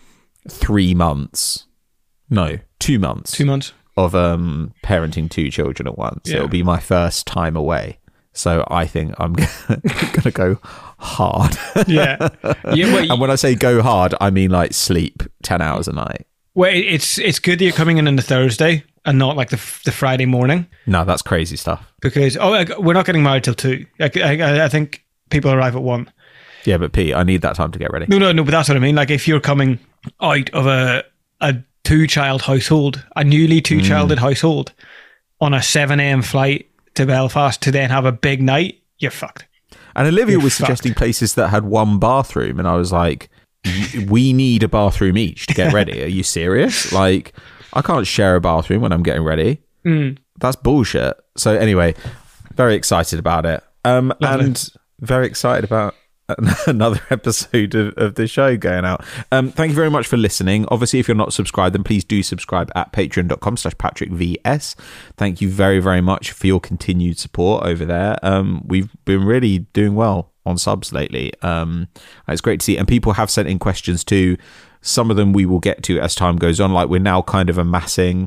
three months, no, two months, Two months. of um parenting two children at once. Yeah. It'll be my first time away, so I think I'm gonna go hard. Yeah. Yeah. Well, And when I say go hard, I mean like sleep ten hours a night. well, it's it's good that you're coming in on the Thursday and not like the the Friday morning, No, that's crazy stuff. because oh, like, we're not getting married till two. Like, I I think people arrive at one. Yeah, but Pete, I need that time to get ready. No, no, no. But that's what I mean. Like, if you're coming out of a a two child household, a newly two childed household, on a seven a.m. flight to Belfast to then have a big night, you're fucked. And Olivia You're was fucked. suggesting places that had one bathroom, and I was like, "Y- we need a bathroom each to get ready. Are you serious? Like, I can't share a bathroom when I'm getting ready. Mm. That's bullshit." So anyway, very excited about it. Um, Lovely. and very excited about another episode of, of the show going out. Um, thank you very much for listening. Obviously, if you're not subscribed, then please do subscribe at patreon.com slash patrickvs. Thank you very, very much for your continued support over there. Um, we've been really doing well on subs lately. Um, it's great to see. And people have sent in questions too. Some of them we will get to as time goes on. Like, we're now kind of amassing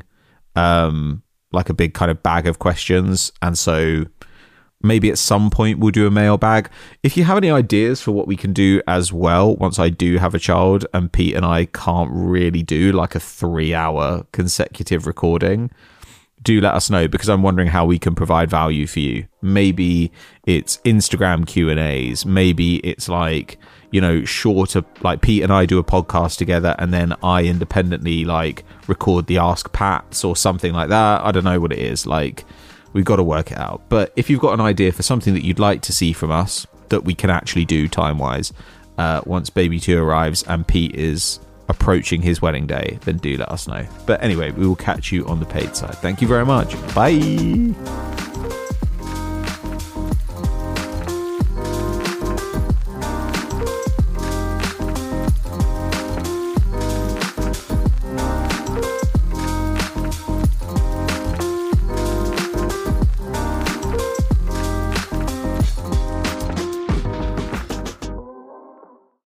um, like a big kind of bag of questions. And so maybe at some point we'll do a mailbag. If you have any ideas for what we can do as well, once I do have a child and Pete and I can't really do like a three hour consecutive recording, do let us know, because I'm wondering how we can provide value for you. Maybe it's Instagram Q and A's. Maybe it's like, you know, shorter, like Pete and I do a podcast together and then I independently like record the Ask Pats or something like that. I don't know what it is. Like, we've got to work it out. But if you've got an idea for something that you'd like to see from us that we can actually do time-wise uh, once baby two arrives and Pete is approaching his wedding day, then do let us know. But anyway, we will catch you on the paid side. Thank you very much. Bye.